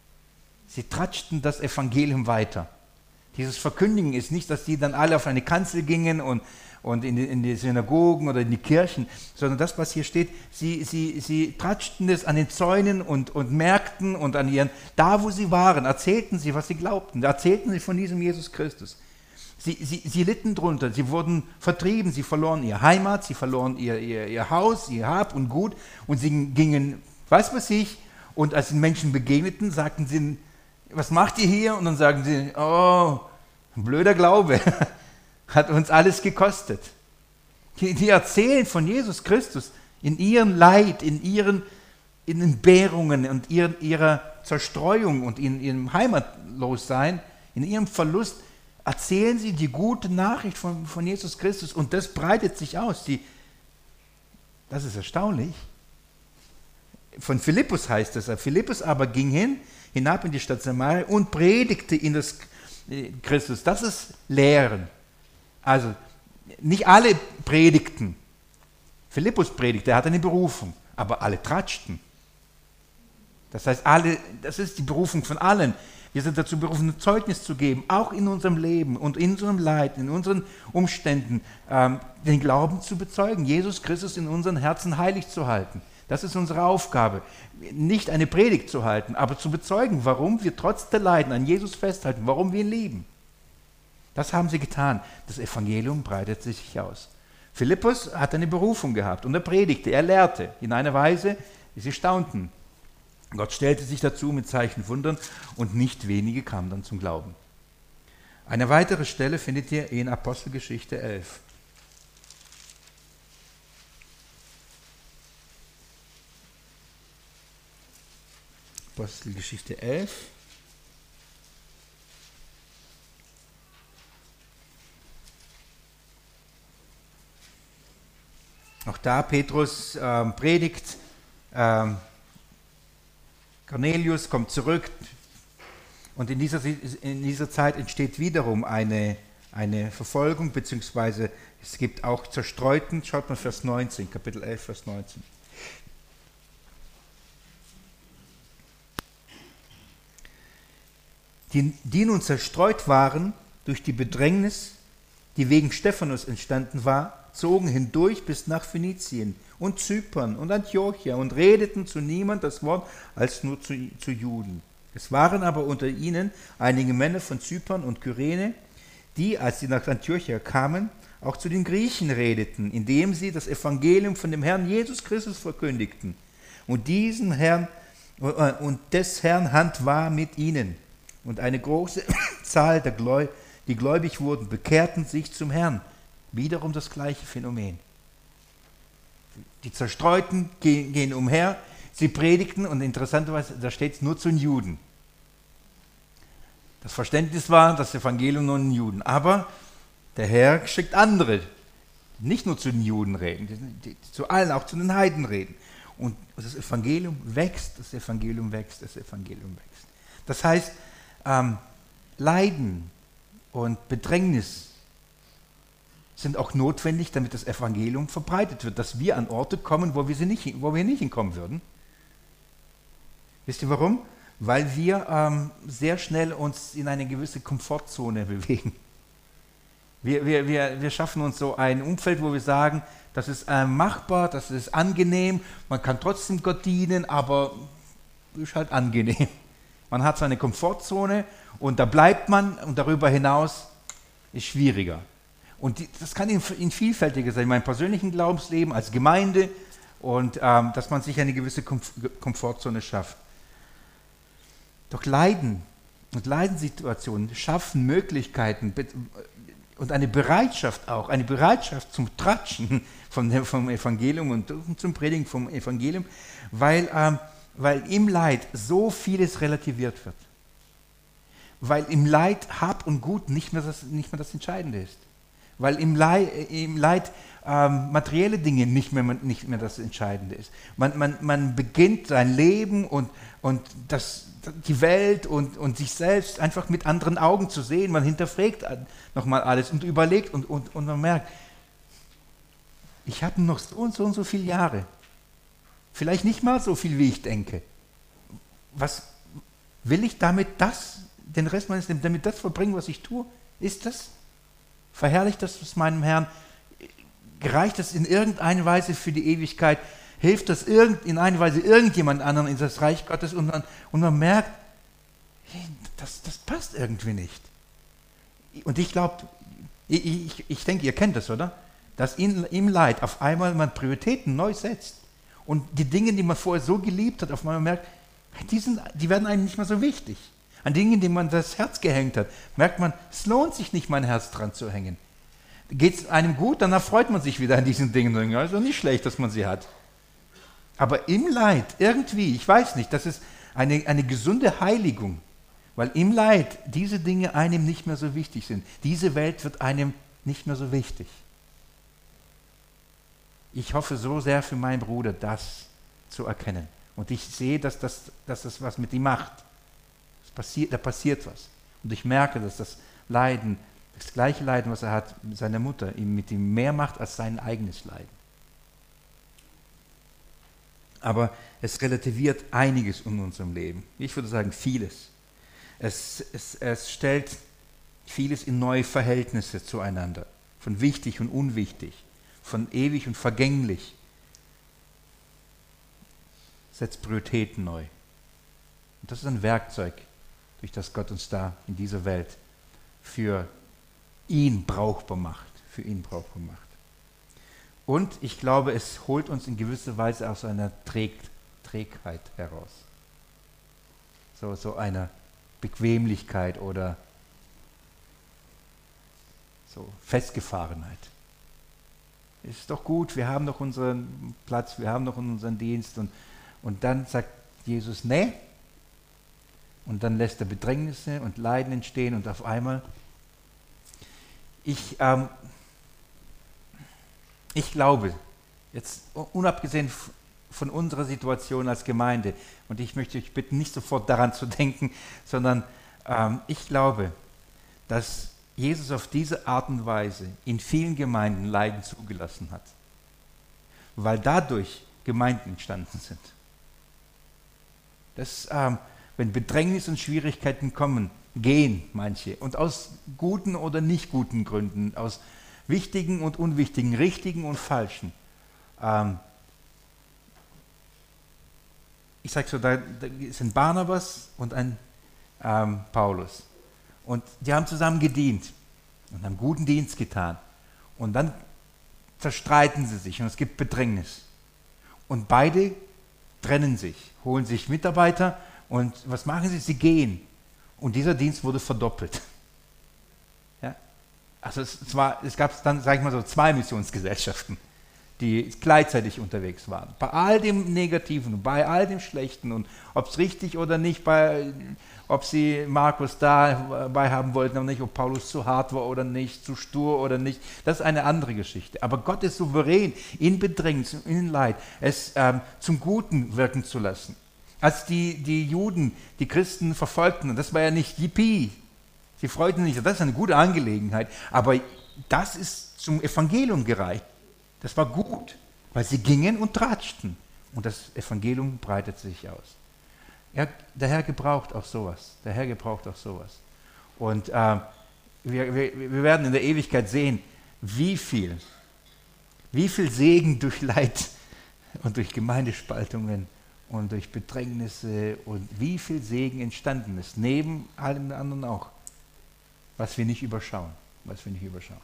Sie tratschten das Evangelium weiter. Dieses Verkündigen ist nicht, dass die dann alle auf eine Kanzel gingen und, und in, die, in die Synagogen oder in die Kirchen, sondern das, was hier steht, sie, sie, sie tratschten es an den Zäunen und, und Märkten und an ihren, da wo sie waren, erzählten sie, was sie glaubten, erzählten sie von diesem Jesus Christus. Sie, sie, sie litten drunter, sie wurden vertrieben, sie verloren ihre Heimat, sie verloren ihr, ihr, ihr Haus, ihr Hab und Gut und sie gingen, weiß was ich, und als den Menschen begegneten, sagten sie, was macht ihr hier? Und dann sagen sie, oh, ein blöder Glaube, hat uns alles gekostet. Die, die erzählen von Jesus Christus in ihrem Leid, in ihren in Entbehrungen und ihren, ihrer Zerstreuung und in ihrem Heimatlossein, in ihrem Verlust, erzählen sie die gute Nachricht von, von Jesus Christus und das breitet sich aus. Die, das ist erstaunlich. Von Philippus heißt es, Philippus aber ging hin, hinab in die Stadt Samaria und predigte in das Christus. Das ist Lehren. Also nicht alle predigten. Philippus predigte, er hatte eine Berufung, aber alle tratschten. Das heißt, alle, das ist die Berufung von allen. Wir sind dazu berufen, ein Zeugnis zu geben, auch in unserem Leben und in unserem Leid, in unseren Umständen, ähm, den Glauben zu bezeugen, Jesus Christus in unseren Herzen heilig zu halten. Das ist unsere Aufgabe, nicht eine Predigt zu halten, aber zu bezeugen, warum wir trotz der Leiden an Jesus festhalten, warum wir ihn lieben. Das haben sie getan. Das Evangelium breitet sich aus. Philippus hat eine Berufung gehabt und er predigte, er lehrte in einer Weise, wie sie staunten. Gott stellte sich dazu mit Zeichen, Wundern und nicht wenige kamen dann zum Glauben. Eine weitere Stelle findet ihr in Apostelgeschichte elf. Apostelgeschichte elf. Auch da Petrus ähm, predigt, ähm, Cornelius kommt zurück und in dieser, in dieser Zeit entsteht wiederum eine, eine Verfolgung, beziehungsweise es gibt auch Zerstreuten. Schaut mal Vers neunzehn, Kapitel elf, Vers neunzehn. Die, die nun zerstreut waren durch die Bedrängnis, die wegen Stephanus entstanden war, zogen hindurch bis nach Phönizien und Zypern und Antiochia und redeten zu niemand das Wort als nur zu, zu Juden. Es waren aber unter ihnen einige Männer von Zypern und Kyrene, die, als sie nach Antiochia kamen, auch zu den Griechen redeten, indem sie das Evangelium von dem Herrn Jesus Christus verkündigten. Und diesem Herrn und des Herrn Hand war mit ihnen. Und eine große Zahl der Gläubigen, die gläubig wurden, bekehrten sich zum Herrn. Wiederum das gleiche Phänomen. Die Zerstreuten gehen, gehen umher, sie predigten und interessanterweise, da steht es nur zu den Juden. Das Verständnis war, das Evangelium nur den Juden. Aber der Herr schickt andere, die nicht nur zu den Juden reden, die, die zu allen, auch zu den Heiden reden. Und das Evangelium wächst, das Evangelium wächst, das Evangelium wächst. Das heißt, ähm, Leiden und Bedrängnis sind auch notwendig, damit das Evangelium verbreitet wird, dass wir an Orte kommen, wo wir, sie nicht, wo wir nicht hinkommen würden. Wisst ihr warum? Weil wir ähm, sehr schnell uns in eine gewisse Komfortzone bewegen. Wir, wir, wir, wir schaffen uns so ein Umfeld, wo wir sagen, das ist äh, machbar, das ist angenehm, man kann trotzdem Gott dienen, aber ist halt angenehm. Man hat seine Komfortzone und da bleibt man und darüber hinaus ist schwieriger. Und die, das kann in, in vielfältiger sein, in meinem persönlichen Glaubensleben, als Gemeinde und ähm, dass man sich eine gewisse Komf- Komfortzone schafft. Doch Leiden und Leidenssituationen schaffen Möglichkeiten und eine Bereitschaft auch, eine Bereitschaft zum Tratschen vom, vom Evangelium und zum Predigen vom Evangelium, weil, ähm, weil im Leid so vieles relativiert wird. Weil im Leid Hab und Gut nicht mehr das, nicht mehr das Entscheidende ist. Weil im Leid, im Leid ähm, materielle Dinge nicht mehr, nicht mehr das Entscheidende ist. Man, man, man beginnt sein Leben und, und das, die Welt und, und sich selbst einfach mit anderen Augen zu sehen. Man hinterfragt nochmal alles und überlegt und, und, und man merkt, ich habe noch so und so und so viele Jahre. Vielleicht nicht mal so viel, wie ich denke. Was will ich damit das, den Rest meines Lebens, damit das verbringen, was ich tue? Ist das? Verherrlicht das meinem Herrn? Gereicht das in irgendeiner Weise für die Ewigkeit? Hilft das irgend, in einer Weise irgendjemand anderen in das Reich Gottes? Und man, und man merkt, hey, das, das passt irgendwie nicht. Und ich glaube, ich, ich, ich denke, ihr kennt das, oder? Dass in, im Leid auf einmal man Prioritäten neu setzt. Und die Dinge, die man vorher so geliebt hat, auf einmal merkt, die, sind, die werden einem nicht mehr so wichtig. An Dingen, die man das Herz gehängt hat, merkt man, es lohnt sich nicht, mein Herz dran zu hängen. Geht es einem gut, dann erfreut man sich wieder an diesen Dingen. Ja, ist doch nicht schlecht, dass man sie hat. Aber im Leid, irgendwie, ich weiß nicht, das ist eine, eine gesunde Heiligung. Weil im Leid diese Dinge einem nicht mehr so wichtig sind. Diese Welt wird einem nicht mehr so wichtig. Ich hoffe so sehr für meinen Bruder, das zu erkennen. Und ich sehe, dass das, dass das was mit ihm macht. Passiert, da passiert was. Und ich merke, dass das Leiden, das gleiche Leiden, was er hat mit seiner Mutter, ihm mit ihm mehr macht als sein eigenes Leiden. Aber es relativiert einiges in unserem Leben. Ich würde sagen, vieles. Es, es, es stellt vieles in neue Verhältnisse zueinander. Von wichtig und unwichtig. Von ewig und vergänglich. Setzt Prioritäten neu. Und das ist ein Werkzeug, durch das Gott uns da in dieser Welt für ihn brauchbar macht, für ihn brauchbar macht. Und ich glaube, es holt uns in gewisser Weise aus einer Träg Trägheit heraus. So, so einer Bequemlichkeit oder so Festgefahrenheit. Ist doch gut, wir haben doch unseren Platz, wir haben doch unseren Dienst. Und, und dann sagt Jesus, nee. Und dann lässt er Bedrängnisse und Leiden entstehen und auf einmal, ich, ähm, ich glaube, Jetzt unabgesehen von unserer Situation als Gemeinde, und ich möchte euch bitten, nicht sofort daran zu denken, sondern ähm, ich glaube, dass Jesus auf diese Art und Weise in vielen Gemeinden Leiden zugelassen hat, weil dadurch Gemeinden entstanden sind. Das, ähm, wenn Bedrängnis und Schwierigkeiten kommen, gehen manche, und aus guten oder nicht guten Gründen, aus wichtigen und unwichtigen, richtigen und falschen. Ähm, ich sage so, da, da sind Barnabas und ein ähm, Paulus. Und die haben zusammen gedient und haben guten Dienst getan. Und dann zerstreiten sie sich und es gibt Bedrängnis. Und beide trennen sich, holen sich Mitarbeiter und was machen sie? Sie gehen. Und dieser Dienst wurde verdoppelt. Ja? Also es, es, war, es gab dann, sage ich mal so, zwei Missionsgesellschaften, die gleichzeitig unterwegs waren. Bei all dem Negativen, bei all dem Schlechten und ob es richtig oder nicht, bei, ob sie Markus dabei haben wollten oder nicht, ob Paulus zu hart war oder nicht, zu stur oder nicht, das ist eine andere Geschichte. Aber Gott ist souverän, in Bedrängnis, in Leid, es ähm, zum Guten wirken zu lassen. Als die, die Juden, die Christen verfolgten, das war ja nicht Yippie, sie freuten sich, das ist eine gute Angelegenheit, aber das ist zum Evangelium gereicht. Das war gut, weil sie gingen und tratschten. Und das Evangelium breitet sich aus. Ja, der Herr gebraucht auch sowas. Der Herr gebraucht auch sowas. Und äh, wir, wir, wir werden in der Ewigkeit sehen, wie viel, wie viel Segen durch Leid und durch Gemeindespaltungen und durch Bedrängnisse und wie viel Segen entstanden ist. Neben allem anderen auch. Was wir nicht überschauen. Was wir nicht überschauen.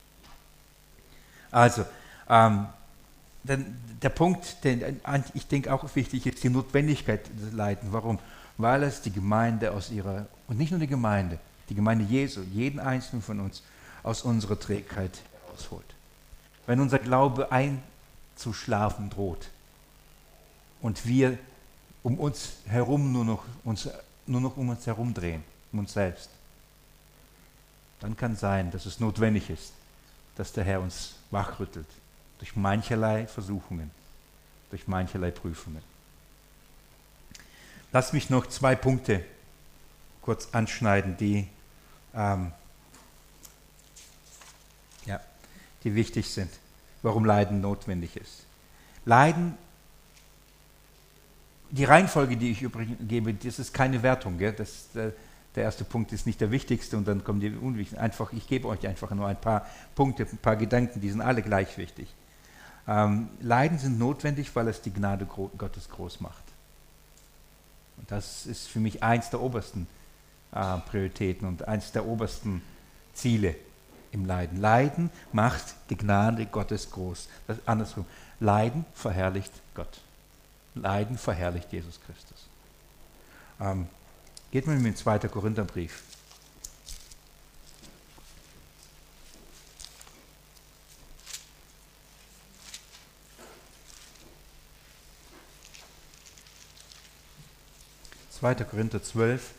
Also, Ähm, denn der Punkt, der ich denke auch wichtig ist, die Notwendigkeit des Leiden. Warum? Weil es die Gemeinde aus ihrer, und nicht nur die Gemeinde, die Gemeinde Jesu, jeden einzelnen von uns, aus unserer Trägheit herausholt. Wenn unser Glaube einzuschlafen droht und wir um uns herum nur noch, uns, nur noch um uns herum drehen, um uns selbst, dann kann sein, dass es notwendig ist, dass der Herr uns wachrüttelt. Durch mancherlei Versuchungen, durch mancherlei Prüfungen. Lass mich noch zwei Punkte kurz anschneiden, die, ähm, ja, die wichtig sind, warum Leiden notwendig ist. Leiden, die Reihenfolge, die ich übrigens gebe, das ist keine Wertung. Gell? Das, äh, der erste Punkt ist nicht der wichtigste und dann kommen die unwichtigen. Einfach, ich gebe euch einfach nur ein paar Punkte, ein paar Gedanken, die sind alle gleich wichtig. Ähm, Leiden sind notwendig, weil es die Gnade gro- Gottes groß macht. Und das ist für mich eins der obersten äh, Prioritäten und eins der obersten Ziele im Leiden. Leiden macht die Gnade Gottes groß. Das ist andersrum. Leiden verherrlicht Gott. Leiden verherrlicht Jesus Christus. Ähm, geht mal mit dem zweiten Korintherbrief. zweiter Korinther zwölf.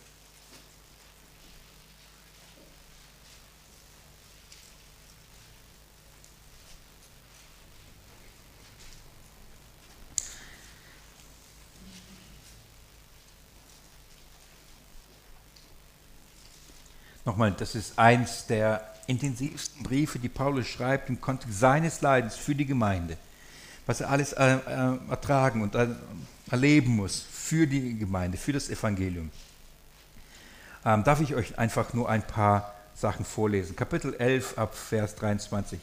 Nochmal, das ist eins der intensivsten Briefe, die Paulus schreibt im Kontext seines Leidens für die Gemeinde. Was er alles äh, äh, ertragen und äh, erleben muss für die Gemeinde, für das Evangelium. Ähm, darf ich euch einfach nur ein paar Sachen vorlesen. Kapitel elf ab Vers dreiundzwanzig.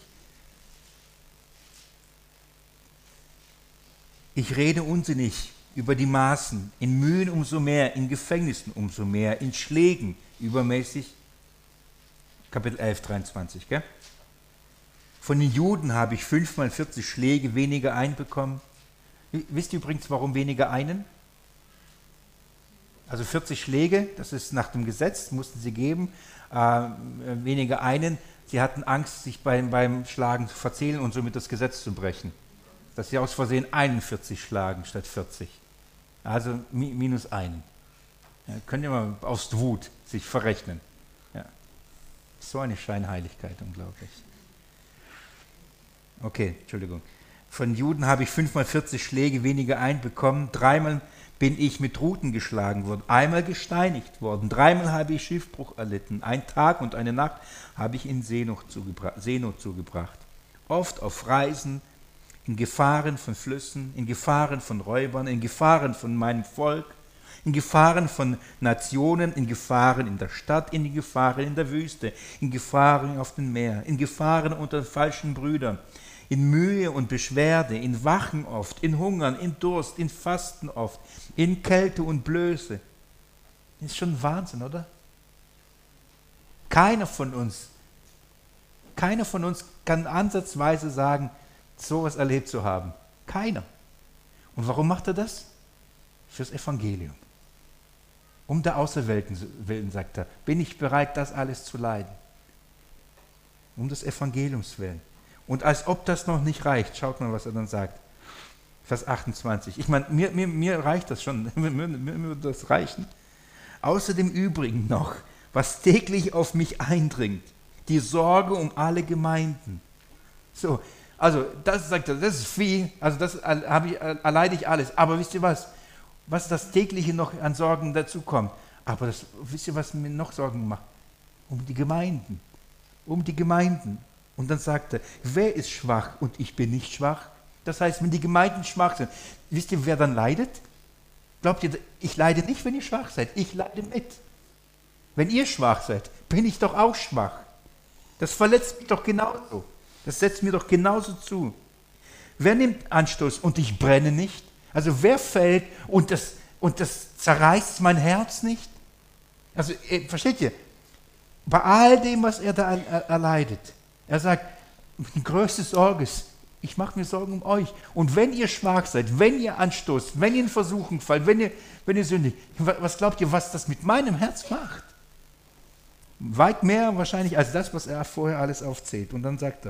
Ich rede unsinnig über die Maßen, in Mühen umso mehr, in Gefängnissen umso mehr, in Schlägen übermäßig. Kapitel elf, dreiundzwanzig. Gell? Von den Juden habe ich fünfmal vierzig Schläge weniger einbekommen. Wisst ihr übrigens, warum weniger einen? Also vierzig Schläge, das ist nach dem Gesetz, mussten sie geben, äh, weniger einen. Sie hatten Angst, sich beim, beim Schlagen zu verzählen und somit das Gesetz zu brechen. Dass sie aus Versehen einundvierzig schlagen statt vierzig. Also mi minus einen. Ja, könnt ihr mal aus Wut sich verrechnen. Ja. So eine Scheinheiligkeit, unglaublich. Okay, Entschuldigung. Von Juden habe ich fünfmal vierzig Schläge weniger einbekommen. Dreimal bin ich mit Ruten geschlagen worden, einmal gesteinigt worden, dreimal habe ich Schiffbruch erlitten. Ein Tag und eine Nacht habe ich in Seenot zugebracht, Seenot zugebracht. Oft auf Reisen, in Gefahren von Flüssen, in Gefahren von Räubern, in Gefahren von meinem Volk, in Gefahren von Nationen, in Gefahren in der Stadt, in Gefahren in der Wüste, in Gefahren auf dem Meer, in Gefahren unter falschen Brüdern, in Mühe und Beschwerde, in Wachen oft, in Hungern, in Durst, in Fasten oft, in Kälte und Blöße. Das ist schon Wahnsinn, oder? Keiner von uns, keiner von uns kann ansatzweise sagen, sowas erlebt zu haben. Keiner. Und warum macht er das? Fürs Evangelium. Um der Auserwählten willen, sagt er, bin ich bereit, das alles zu leiden. Um des Evangeliums willen. Und als ob das noch nicht reicht, schaut mal, was er dann sagt. Vers achtundzwanzig. Ich meine, mir, mir, mir reicht das schon, mir, mir, mir würde das reichen. Außer dem Übrigen noch, was täglich auf mich eindringt, die Sorge um alle Gemeinden. So, also das sagt er, das ist viel, also das habe ich, erleide ich alles. Aber wisst ihr was? Was das tägliche noch an Sorgen dazu kommt. Aber das, wisst ihr, was mir noch Sorgen macht? Um die Gemeinden. Um die Gemeinden. Und dann sagt er, wer ist schwach und ich bin nicht schwach? Das heißt, wenn die Gemeinden schwach sind, wisst ihr, wer dann leidet? Glaubt ihr, ich leide nicht, wenn ihr schwach seid, ich leide mit. Wenn ihr schwach seid, bin ich doch auch schwach. Das verletzt mich doch genauso. Das setzt mir doch genauso zu. Wer nimmt Anstoß und ich brenne nicht? Also wer fällt und das, und das zerreißt mein Herz nicht? Also äh, versteht ihr? Bei all dem, was er da er, erleidet, er sagt, die größte Sorge ist, ich mache mir Sorgen um euch. Und wenn ihr schwach seid, wenn ihr anstoßt, wenn ihr in Versuchung fallt, wenn ihr, wenn ihr sündigt, was glaubt ihr, was das mit meinem Herz macht? Weit mehr wahrscheinlich als das, was er vorher alles aufzählt. Und dann sagt er,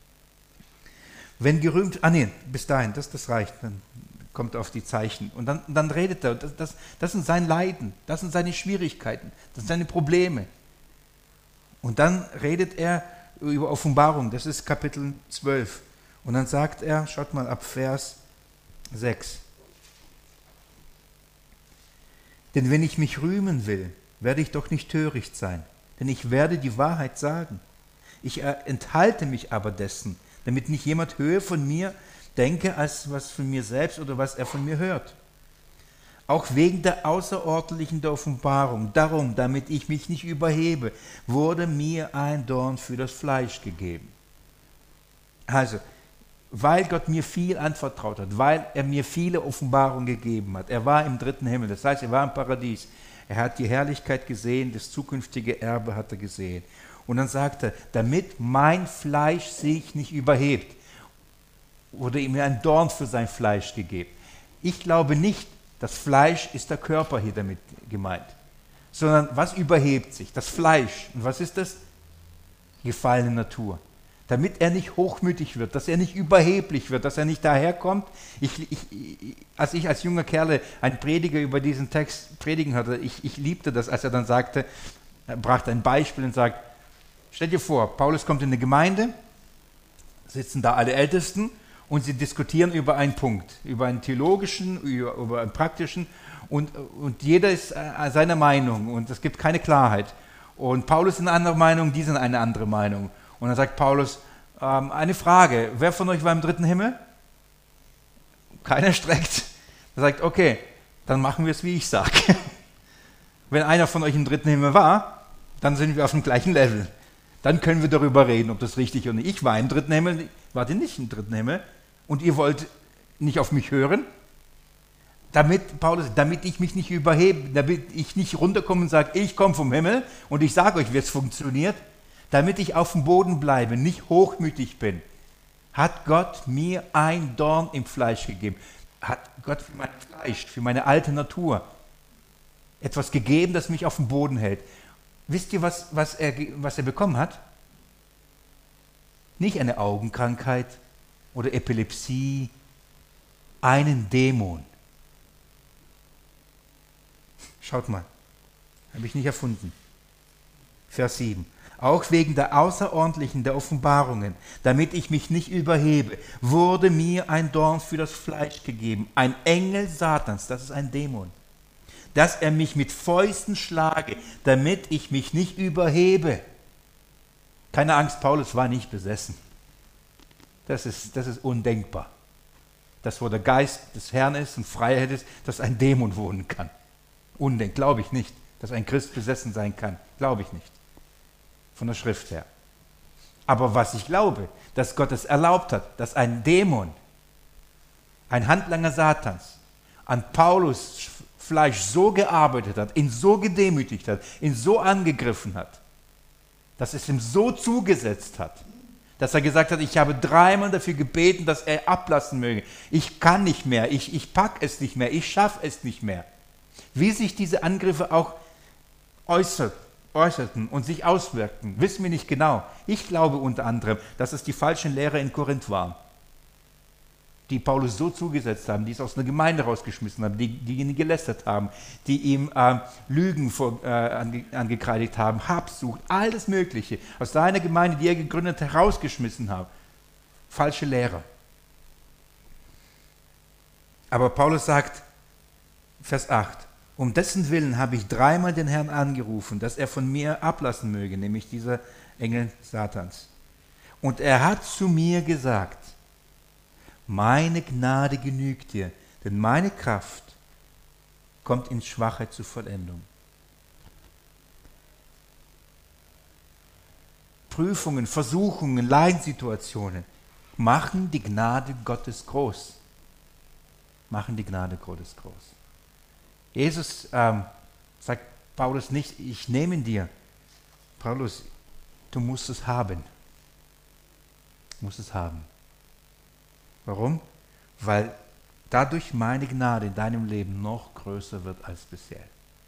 wenn gerühmt, ah nee, bis dahin, das, das reicht, dann kommt er auf die Zeichen. Und dann, dann redet er, das, das, das sind sein Leiden, das sind seine Schwierigkeiten, das sind seine Probleme. Und dann redet er über Offenbarung, das ist Kapitel zwölf. Und dann sagt er, schaut mal ab Vers sechs. Denn wenn ich mich rühmen will, werde ich doch nicht töricht sein, denn ich werde die Wahrheit sagen. Ich enthalte mich aber dessen, damit nicht jemand höher von mir denke, als was von mir selbst oder was er von mir hört. Auch wegen der außerordentlichen der Offenbarung, darum, damit ich mich nicht überhebe, wurde mir ein Dorn für das Fleisch gegeben. Also, weil Gott mir viel anvertraut hat, weil er mir viele Offenbarungen gegeben hat. Er war im dritten Himmel, das heißt, er war im Paradies. Er hat die Herrlichkeit gesehen, das zukünftige Erbe hat er gesehen. Und dann sagt er, damit mein Fleisch sich nicht überhebt, wurde ihm ein Dorn für sein Fleisch gegeben. Ich glaube nicht, das Fleisch ist der Körper hier damit gemeint, sondern was überhebt sich? Das Fleisch. Und was ist das? Gefallene Natur. Damit er nicht hochmütig wird, dass er nicht überheblich wird, dass er nicht daherkommt. Ich, ich, als ich als junger Kerle einen Prediger über diesen Text predigen hatte, ich, ich liebte das, als er dann sagte, er brachte ein Beispiel und sagt, stell dir vor, Paulus kommt in eine Gemeinde, sitzen da alle Ältesten und sie diskutieren über einen Punkt, über einen theologischen, über, über einen praktischen und, und jeder ist seiner Meinung und es gibt keine Klarheit. Und Paulus ist eine andere Meinung, die sind eine andere Meinung. Und dann sagt Paulus, ähm, eine Frage, wer von euch war im dritten Himmel? Keiner streckt. Er sagt, okay, dann machen wir es, wie ich sage. Wenn einer von euch im dritten Himmel war, dann sind wir auf dem gleichen Level. Dann können wir darüber reden, ob das richtig ist oder nicht. Ich war im dritten Himmel, wart ihr nicht im dritten Himmel? Und ihr wollt nicht auf mich hören? Damit, Paulus, damit ich mich nicht überhebe, damit ich nicht runterkomme und sage, ich komme vom Himmel und ich sage euch, wie es funktioniert, damit ich auf dem Boden bleibe, nicht hochmütig bin, hat Gott mir ein Dorn im Fleisch gegeben. Hat Gott für mein Fleisch, für meine alte Natur etwas gegeben, das mich auf dem Boden hält. Wisst ihr, was, was, er, was er bekommen hat? Nicht eine Augenkrankheit oder Epilepsie, einen Dämon. Schaut mal, habe ich nicht erfunden. Vers sieben. auch wegen der außerordentlichen, der Offenbarungen, damit ich mich nicht überhebe, wurde mir ein Dorn für das Fleisch gegeben, ein Engel Satans, das ist ein Dämon, dass er mich mit Fäusten schlage, damit ich mich nicht überhebe. Keine Angst, Paulus war nicht besessen. Das ist, das ist undenkbar. Dass wo der Geist des Herrn ist und Freiheit ist, dass ein Dämon wohnen kann. Undenkbar, glaube ich nicht. Dass ein Christ besessen sein kann, glaube ich nicht. Von der Schrift her. Aber was ich glaube, dass Gott es erlaubt hat, dass ein Dämon, ein Handlanger Satans, an Paulus Fleisch so gearbeitet hat, ihn so gedemütigt hat, ihn so angegriffen hat, dass es ihm so zugesetzt hat, dass er gesagt hat, ich habe dreimal dafür gebeten, dass er ablassen möge. Ich kann nicht mehr, ich, ich packe es nicht mehr, ich schaffe es nicht mehr. Wie sich diese Angriffe auch äußert, äußerten und sich auswirkten, wissen wir nicht genau. Ich glaube unter anderem, dass es die falschen Lehrer in Korinth waren, die Paulus so zugesetzt haben, die es aus einer Gemeinde rausgeschmissen haben, die, die ihn gelästert haben, die ihm äh, Lügen vor, äh, ange, angekreidet haben, Habsucht, alles Mögliche, aus seiner Gemeinde, die er gegründet, herausgeschmissen haben. Falsche Lehrer. Aber Paulus sagt, Vers acht, um dessen Willen habe ich dreimal den Herrn angerufen, dass er von mir ablassen möge, nämlich dieser Engel Satans. Und er hat zu mir gesagt, meine Gnade genügt dir, denn meine Kraft kommt in Schwachheit zur Vollendung. Prüfungen, Versuchungen, Leidenssituationen machen die Gnade Gottes groß. Machen die Gnade Gottes groß. Jesus ähm, sagt Paulus nicht, ich nehme ihn dir. Paulus, du musst es haben. Du musst es haben. Warum? Weil dadurch meine Gnade in deinem Leben noch größer wird als bisher.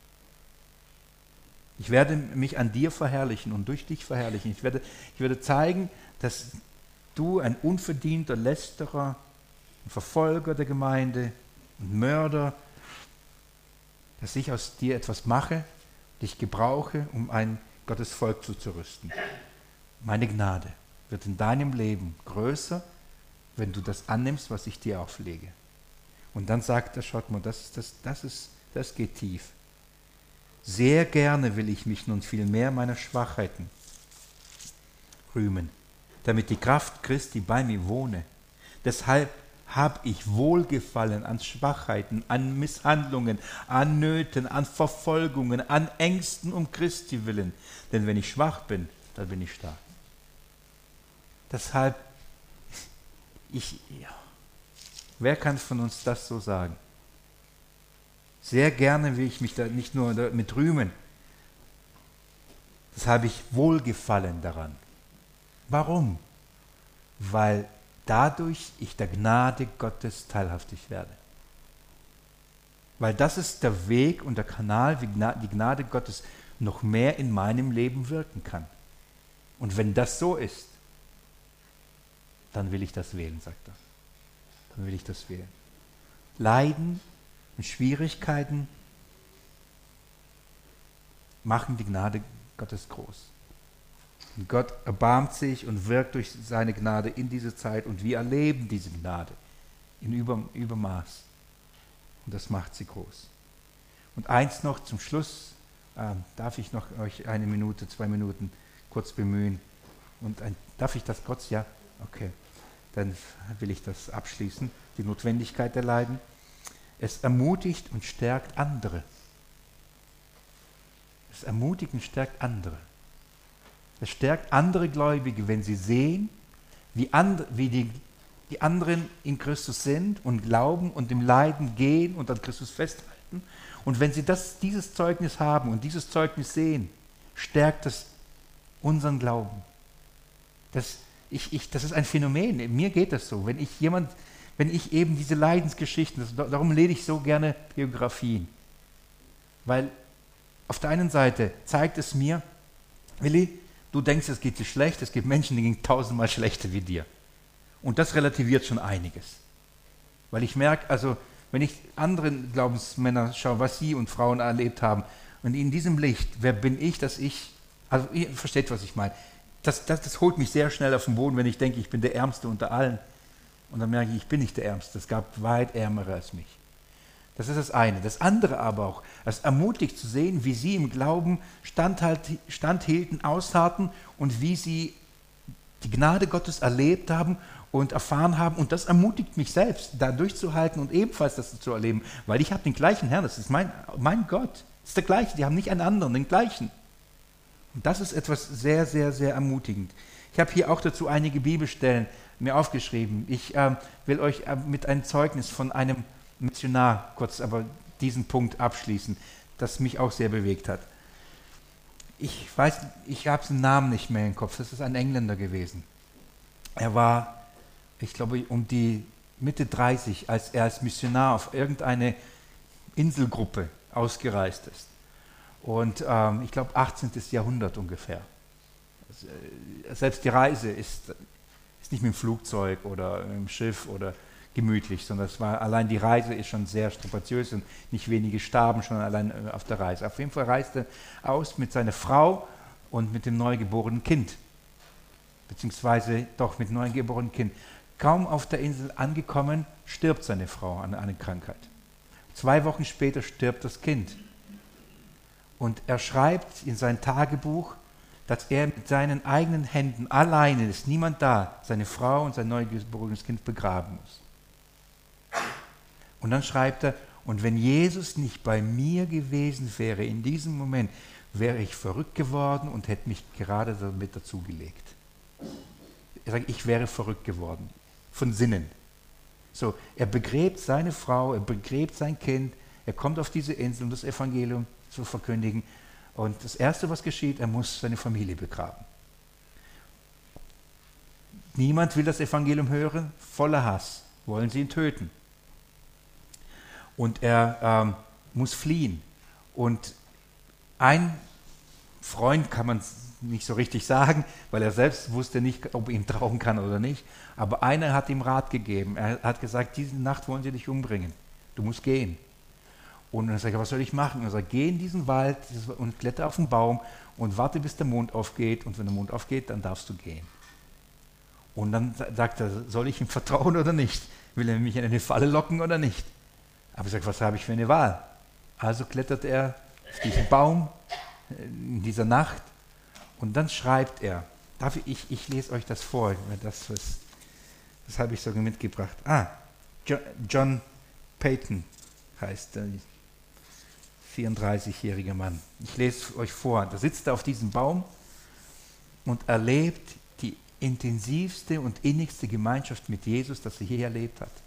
Ich werde mich an dir verherrlichen und durch dich verherrlichen. Ich werde, ich werde zeigen, dass du ein unverdienter Lästerer, ein Verfolger der Gemeinde, ein Mörder, dass ich aus dir etwas mache, dich gebrauche, um ein Gottes Volk zuzurüsten. Meine Gnade wird in deinem Leben größer, wenn du das annimmst, was ich dir auflege. Und dann sagt er, schaut mal, das, das, das, ist, das geht tief. Sehr gerne will ich mich nun viel mehr meiner Schwachheiten rühmen, damit die Kraft Christi bei mir wohne. Deshalb habe ich Wohlgefallen an Schwachheiten, an Misshandlungen, an Nöten, an Verfolgungen, an Ängsten um Christi willen. Denn wenn ich schwach bin, dann bin ich stark. Deshalb, ich, ja, wer kann von uns das so sagen? Sehr gerne will ich mich da nicht nur mit rühmen. Das habe ich Wohlgefallen daran. Warum? Weil dadurch ich der Gnade Gottes teilhaftig werde. Weil das ist der Weg und der Kanal, wie die Gnade Gottes noch mehr in meinem Leben wirken kann. Und wenn das so ist, dann will ich das wählen, sagt er. Dann will ich das wählen. Leiden und Schwierigkeiten machen die Gnade Gottes groß. Und Gott erbarmt sich und wirkt durch seine Gnade in diese Zeit und wir erleben diese Gnade in Über, Übermaß. Und das macht sie groß. Und eins noch zum Schluss, äh, darf ich noch euch eine Minute, zwei Minuten kurz bemühen. Und ein, darf ich das kurz? Ja? Okay. Dann will ich das abschließen. Die Notwendigkeit der Leiden. Es ermutigt und stärkt andere. Es ermutigt und stärkt andere. Es stärkt andere Gläubige, wenn sie sehen, wie, and, wie die, die anderen in Christus sind und glauben und im Leiden gehen und an Christus festhalten. Und wenn sie das, dieses Zeugnis haben und dieses Zeugnis sehen, stärkt es unseren Glauben. Das, ich, ich, das ist ein Phänomen. Mir geht das so. Wenn ich jemand, wenn ich eben diese Leidensgeschichten, das, darum lese ich so gerne Biografien. Weil auf der einen Seite zeigt es mir, Willi, du denkst, es geht dir schlecht, es gibt Menschen, die gehen tausendmal schlechter wie dir. Und das relativiert schon einiges. Weil ich merke, also wenn ich anderen Glaubensmänner schaue, was sie und Frauen erlebt haben, und in diesem Licht, wer bin ich, dass ich Also ihr versteht, was ich meine. Das, das, das holt mich sehr schnell auf den Boden, wenn ich denke, ich bin der Ärmste unter allen. Und dann merke ich, ich bin nicht der Ärmste. Es gab weit Ärmere als mich. Das ist das eine. Das andere aber auch, es ermutigt zu sehen, wie sie im Glauben standhalt, standhielten, ausharrten und wie sie die Gnade Gottes erlebt haben und erfahren haben. Und das ermutigt mich selbst, da durchzuhalten und ebenfalls das zu erleben, weil ich habe den gleichen Herrn, das ist mein, mein Gott. Das ist der gleiche, die haben nicht einen anderen, den gleichen. Und das ist etwas sehr, sehr, sehr ermutigend. Ich habe hier auch dazu einige Bibelstellen mir aufgeschrieben. Ich äh, will euch äh, mit einem Zeugnis von einem Missionar kurz aber diesen Punkt abschließen, das mich auch sehr bewegt hat. Ich weiß, ich habe den Namen nicht mehr im Kopf, das ist ein Engländer gewesen. Er war, ich glaube, um die Mitte dreißig, als er als Missionar auf irgendeine Inselgruppe ausgereist ist. Und ähm, ich glaube, achtzehnten. Jahrhundert ungefähr. Also, äh, selbst die Reise ist, ist nicht mit dem Flugzeug oder mit dem Schiff oder gemütlich, sondern es war, allein die Reise ist schon sehr strapaziös und nicht wenige starben schon allein äh, auf der Reise. Auf jeden Fall reiste er aus mit seiner Frau und mit dem neugeborenen Kind. Beziehungsweise doch mit dem neugeborenen Kind. Kaum auf der Insel angekommen, stirbt seine Frau an einer Krankheit. Zwei Wochen später stirbt das Kind. Und er schreibt in sein Tagebuch, dass er mit seinen eigenen Händen alleine, ist niemand da, seine Frau und sein neugeborenes Kind begraben muss. Und dann schreibt er, und wenn Jesus nicht bei mir gewesen wäre in diesem Moment, wäre ich verrückt geworden und hätte mich gerade damit dazugelegt. Er sagt, ich wäre verrückt geworden, von Sinnen. So, er begräbt seine Frau, er begräbt sein Kind, er kommt auf diese Insel, um das Evangelium zu verkündigen. Und das Erste, was geschieht, er muss seine Familie begraben. Niemand will das Evangelium hören, voller Hass, wollen sie ihn töten. Und er ähm, muss fliehen. Und ein Freund kann man nicht so richtig sagen, weil er selbst wusste nicht, ob er ihm trauen kann oder nicht. Aber einer hat ihm Rat gegeben. Er hat gesagt, diese Nacht wollen sie dich umbringen. Du musst gehen. Und dann sagt er, was soll ich machen? Er sagt, geh in diesen Wald und kletter auf den Baum und warte, bis der Mond aufgeht. Und wenn der Mond aufgeht, dann darfst du gehen. Und dann sagt er, soll ich ihm vertrauen oder nicht? Will er mich in eine Falle locken oder nicht? Aber ich sage, was habe ich für eine Wahl? Also klettert er auf diesen Baum in dieser Nacht und dann schreibt er, darf ich, ich, ich lese euch das vor, das, was, das habe ich sogar mitgebracht. Ah, John, John Payton heißt der vierunddreißigjährige Mann. Ich lese euch vor, da sitzt er auf diesem Baum und erlebt die intensivste und innigste Gemeinschaft mit Jesus, das er je erlebt hat.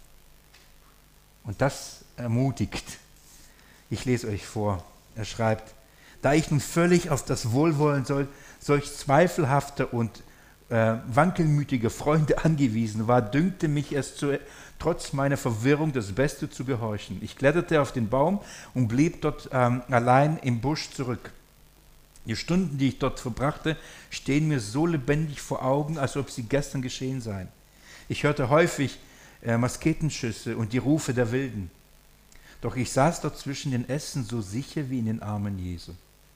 Und das ermutigt. Ich lese euch vor. Er schreibt, da ich nun völlig auf das Wohlwollen soll, solch zweifelhafter und äh, wankelmütiger Freunde angewiesen war, dünkte mich es zu, trotz meiner Verwirrung das Beste zu gehorchen. Ich kletterte auf den Baum und blieb dort ähm, allein im Busch zurück. Die Stunden, die ich dort verbrachte, stehen mir so lebendig vor Augen, als ob sie gestern geschehen seien. Ich hörte häufig äh, Musketenschüsse und die Rufe der Wilden. Doch ich saß dort zwischen den Ästen so sicher wie in den Armen Jesu.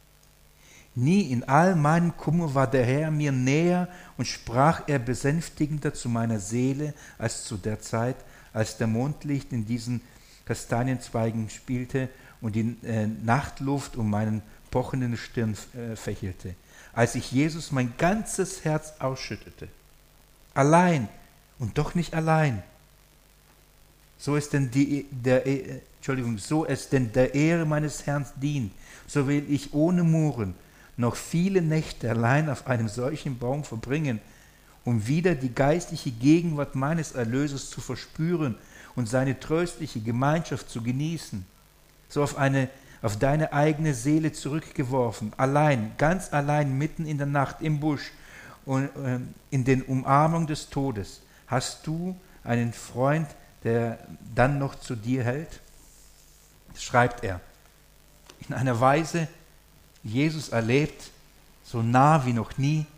Nie in all meinem Kummer war der Herr mir näher und sprach er besänftigender zu meiner Seele als zu der Zeit, als der Mondlicht in diesen Kastanienzweigen spielte und die äh, Nachtluft um meinen pochenden Stirn äh, fächelte, als ich Jesus mein ganzes Herz ausschüttete. Allein und doch nicht allein. So es denn die, der, äh, Entschuldigung, so es denn der Ehre meines Herrn dient, so will ich ohne Murren noch viele Nächte allein auf einem solchen Baum verbringen, um wieder die geistliche Gegenwart meines Erlösers zu verspüren und seine tröstliche Gemeinschaft zu genießen. So auf eine, auf deine eigene Seele zurückgeworfen, allein, ganz allein, mitten in der Nacht, im Busch und äh, in den Umarmungen des Todes, hast du einen Freund, der dann noch zu dir hält? Schreibt er. In einer Weise, Jesus erlebt, so nah wie noch nie.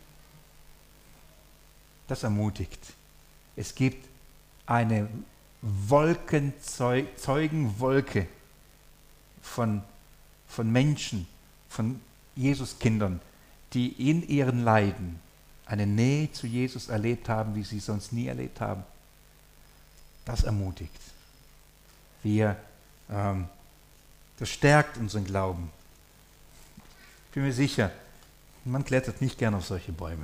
Das ermutigt. Es gibt eine Wolkenzeug, Zeugenwolke von, von Menschen, von Jesuskindern die in ihren Leiden eine Nähe zu Jesus erlebt haben, wie sie sonst nie erlebt haben. Das ermutigt. Wir, ähm, das stärkt unseren Glauben. Ich bin mir sicher, man klettert nicht gern auf solche Bäume.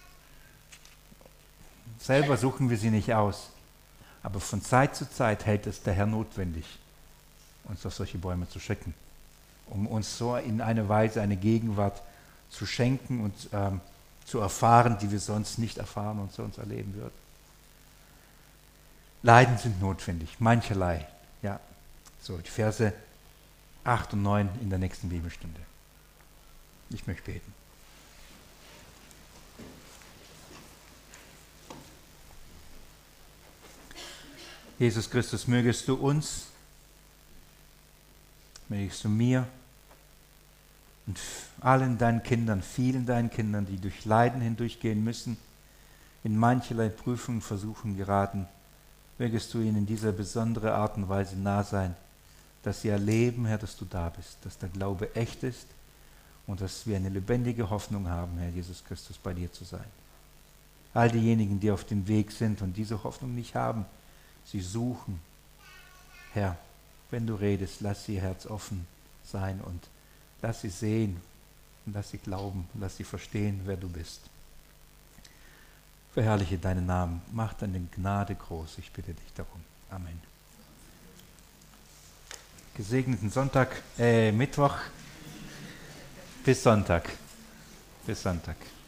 Selber suchen wir sie nicht aus. Aber von Zeit zu Zeit hält es der Herr notwendig, uns auf solche Bäume zu schicken, um uns so in einer Weise eine Gegenwart zu schenken und ähm, zu erfahren, die wir sonst nicht erfahren und sonst erleben würden. Leiden sind notwendig, mancherlei. Ja, so die Verse acht und neun in der nächsten Bibelstunde. Ich möchte beten. Jesus Christus, mögest du uns, mögest du mir und allen deinen Kindern, vielen deinen Kindern, die durch Leiden hindurchgehen müssen, in mancherlei Prüfungen, Versuchen geraten, mögest du ihnen in dieser besonderen Art und Weise nah sein, dass sie erleben, Herr, dass du da bist, dass der Glaube echt ist und dass wir eine lebendige Hoffnung haben, Herr Jesus Christus, bei dir zu sein. All diejenigen, die auf dem Weg sind und diese Hoffnung nicht haben, sie suchen, Herr, wenn du redest, lass ihr Herz offen sein und lass sie sehen und lass sie glauben, lass sie verstehen, wer du bist. Verherrliche deinen Namen, mach deine Gnade groß, ich bitte dich darum. Amen. Gesegneten Sonntag, äh, Mittwoch, bis Sonntag, bis Sonntag.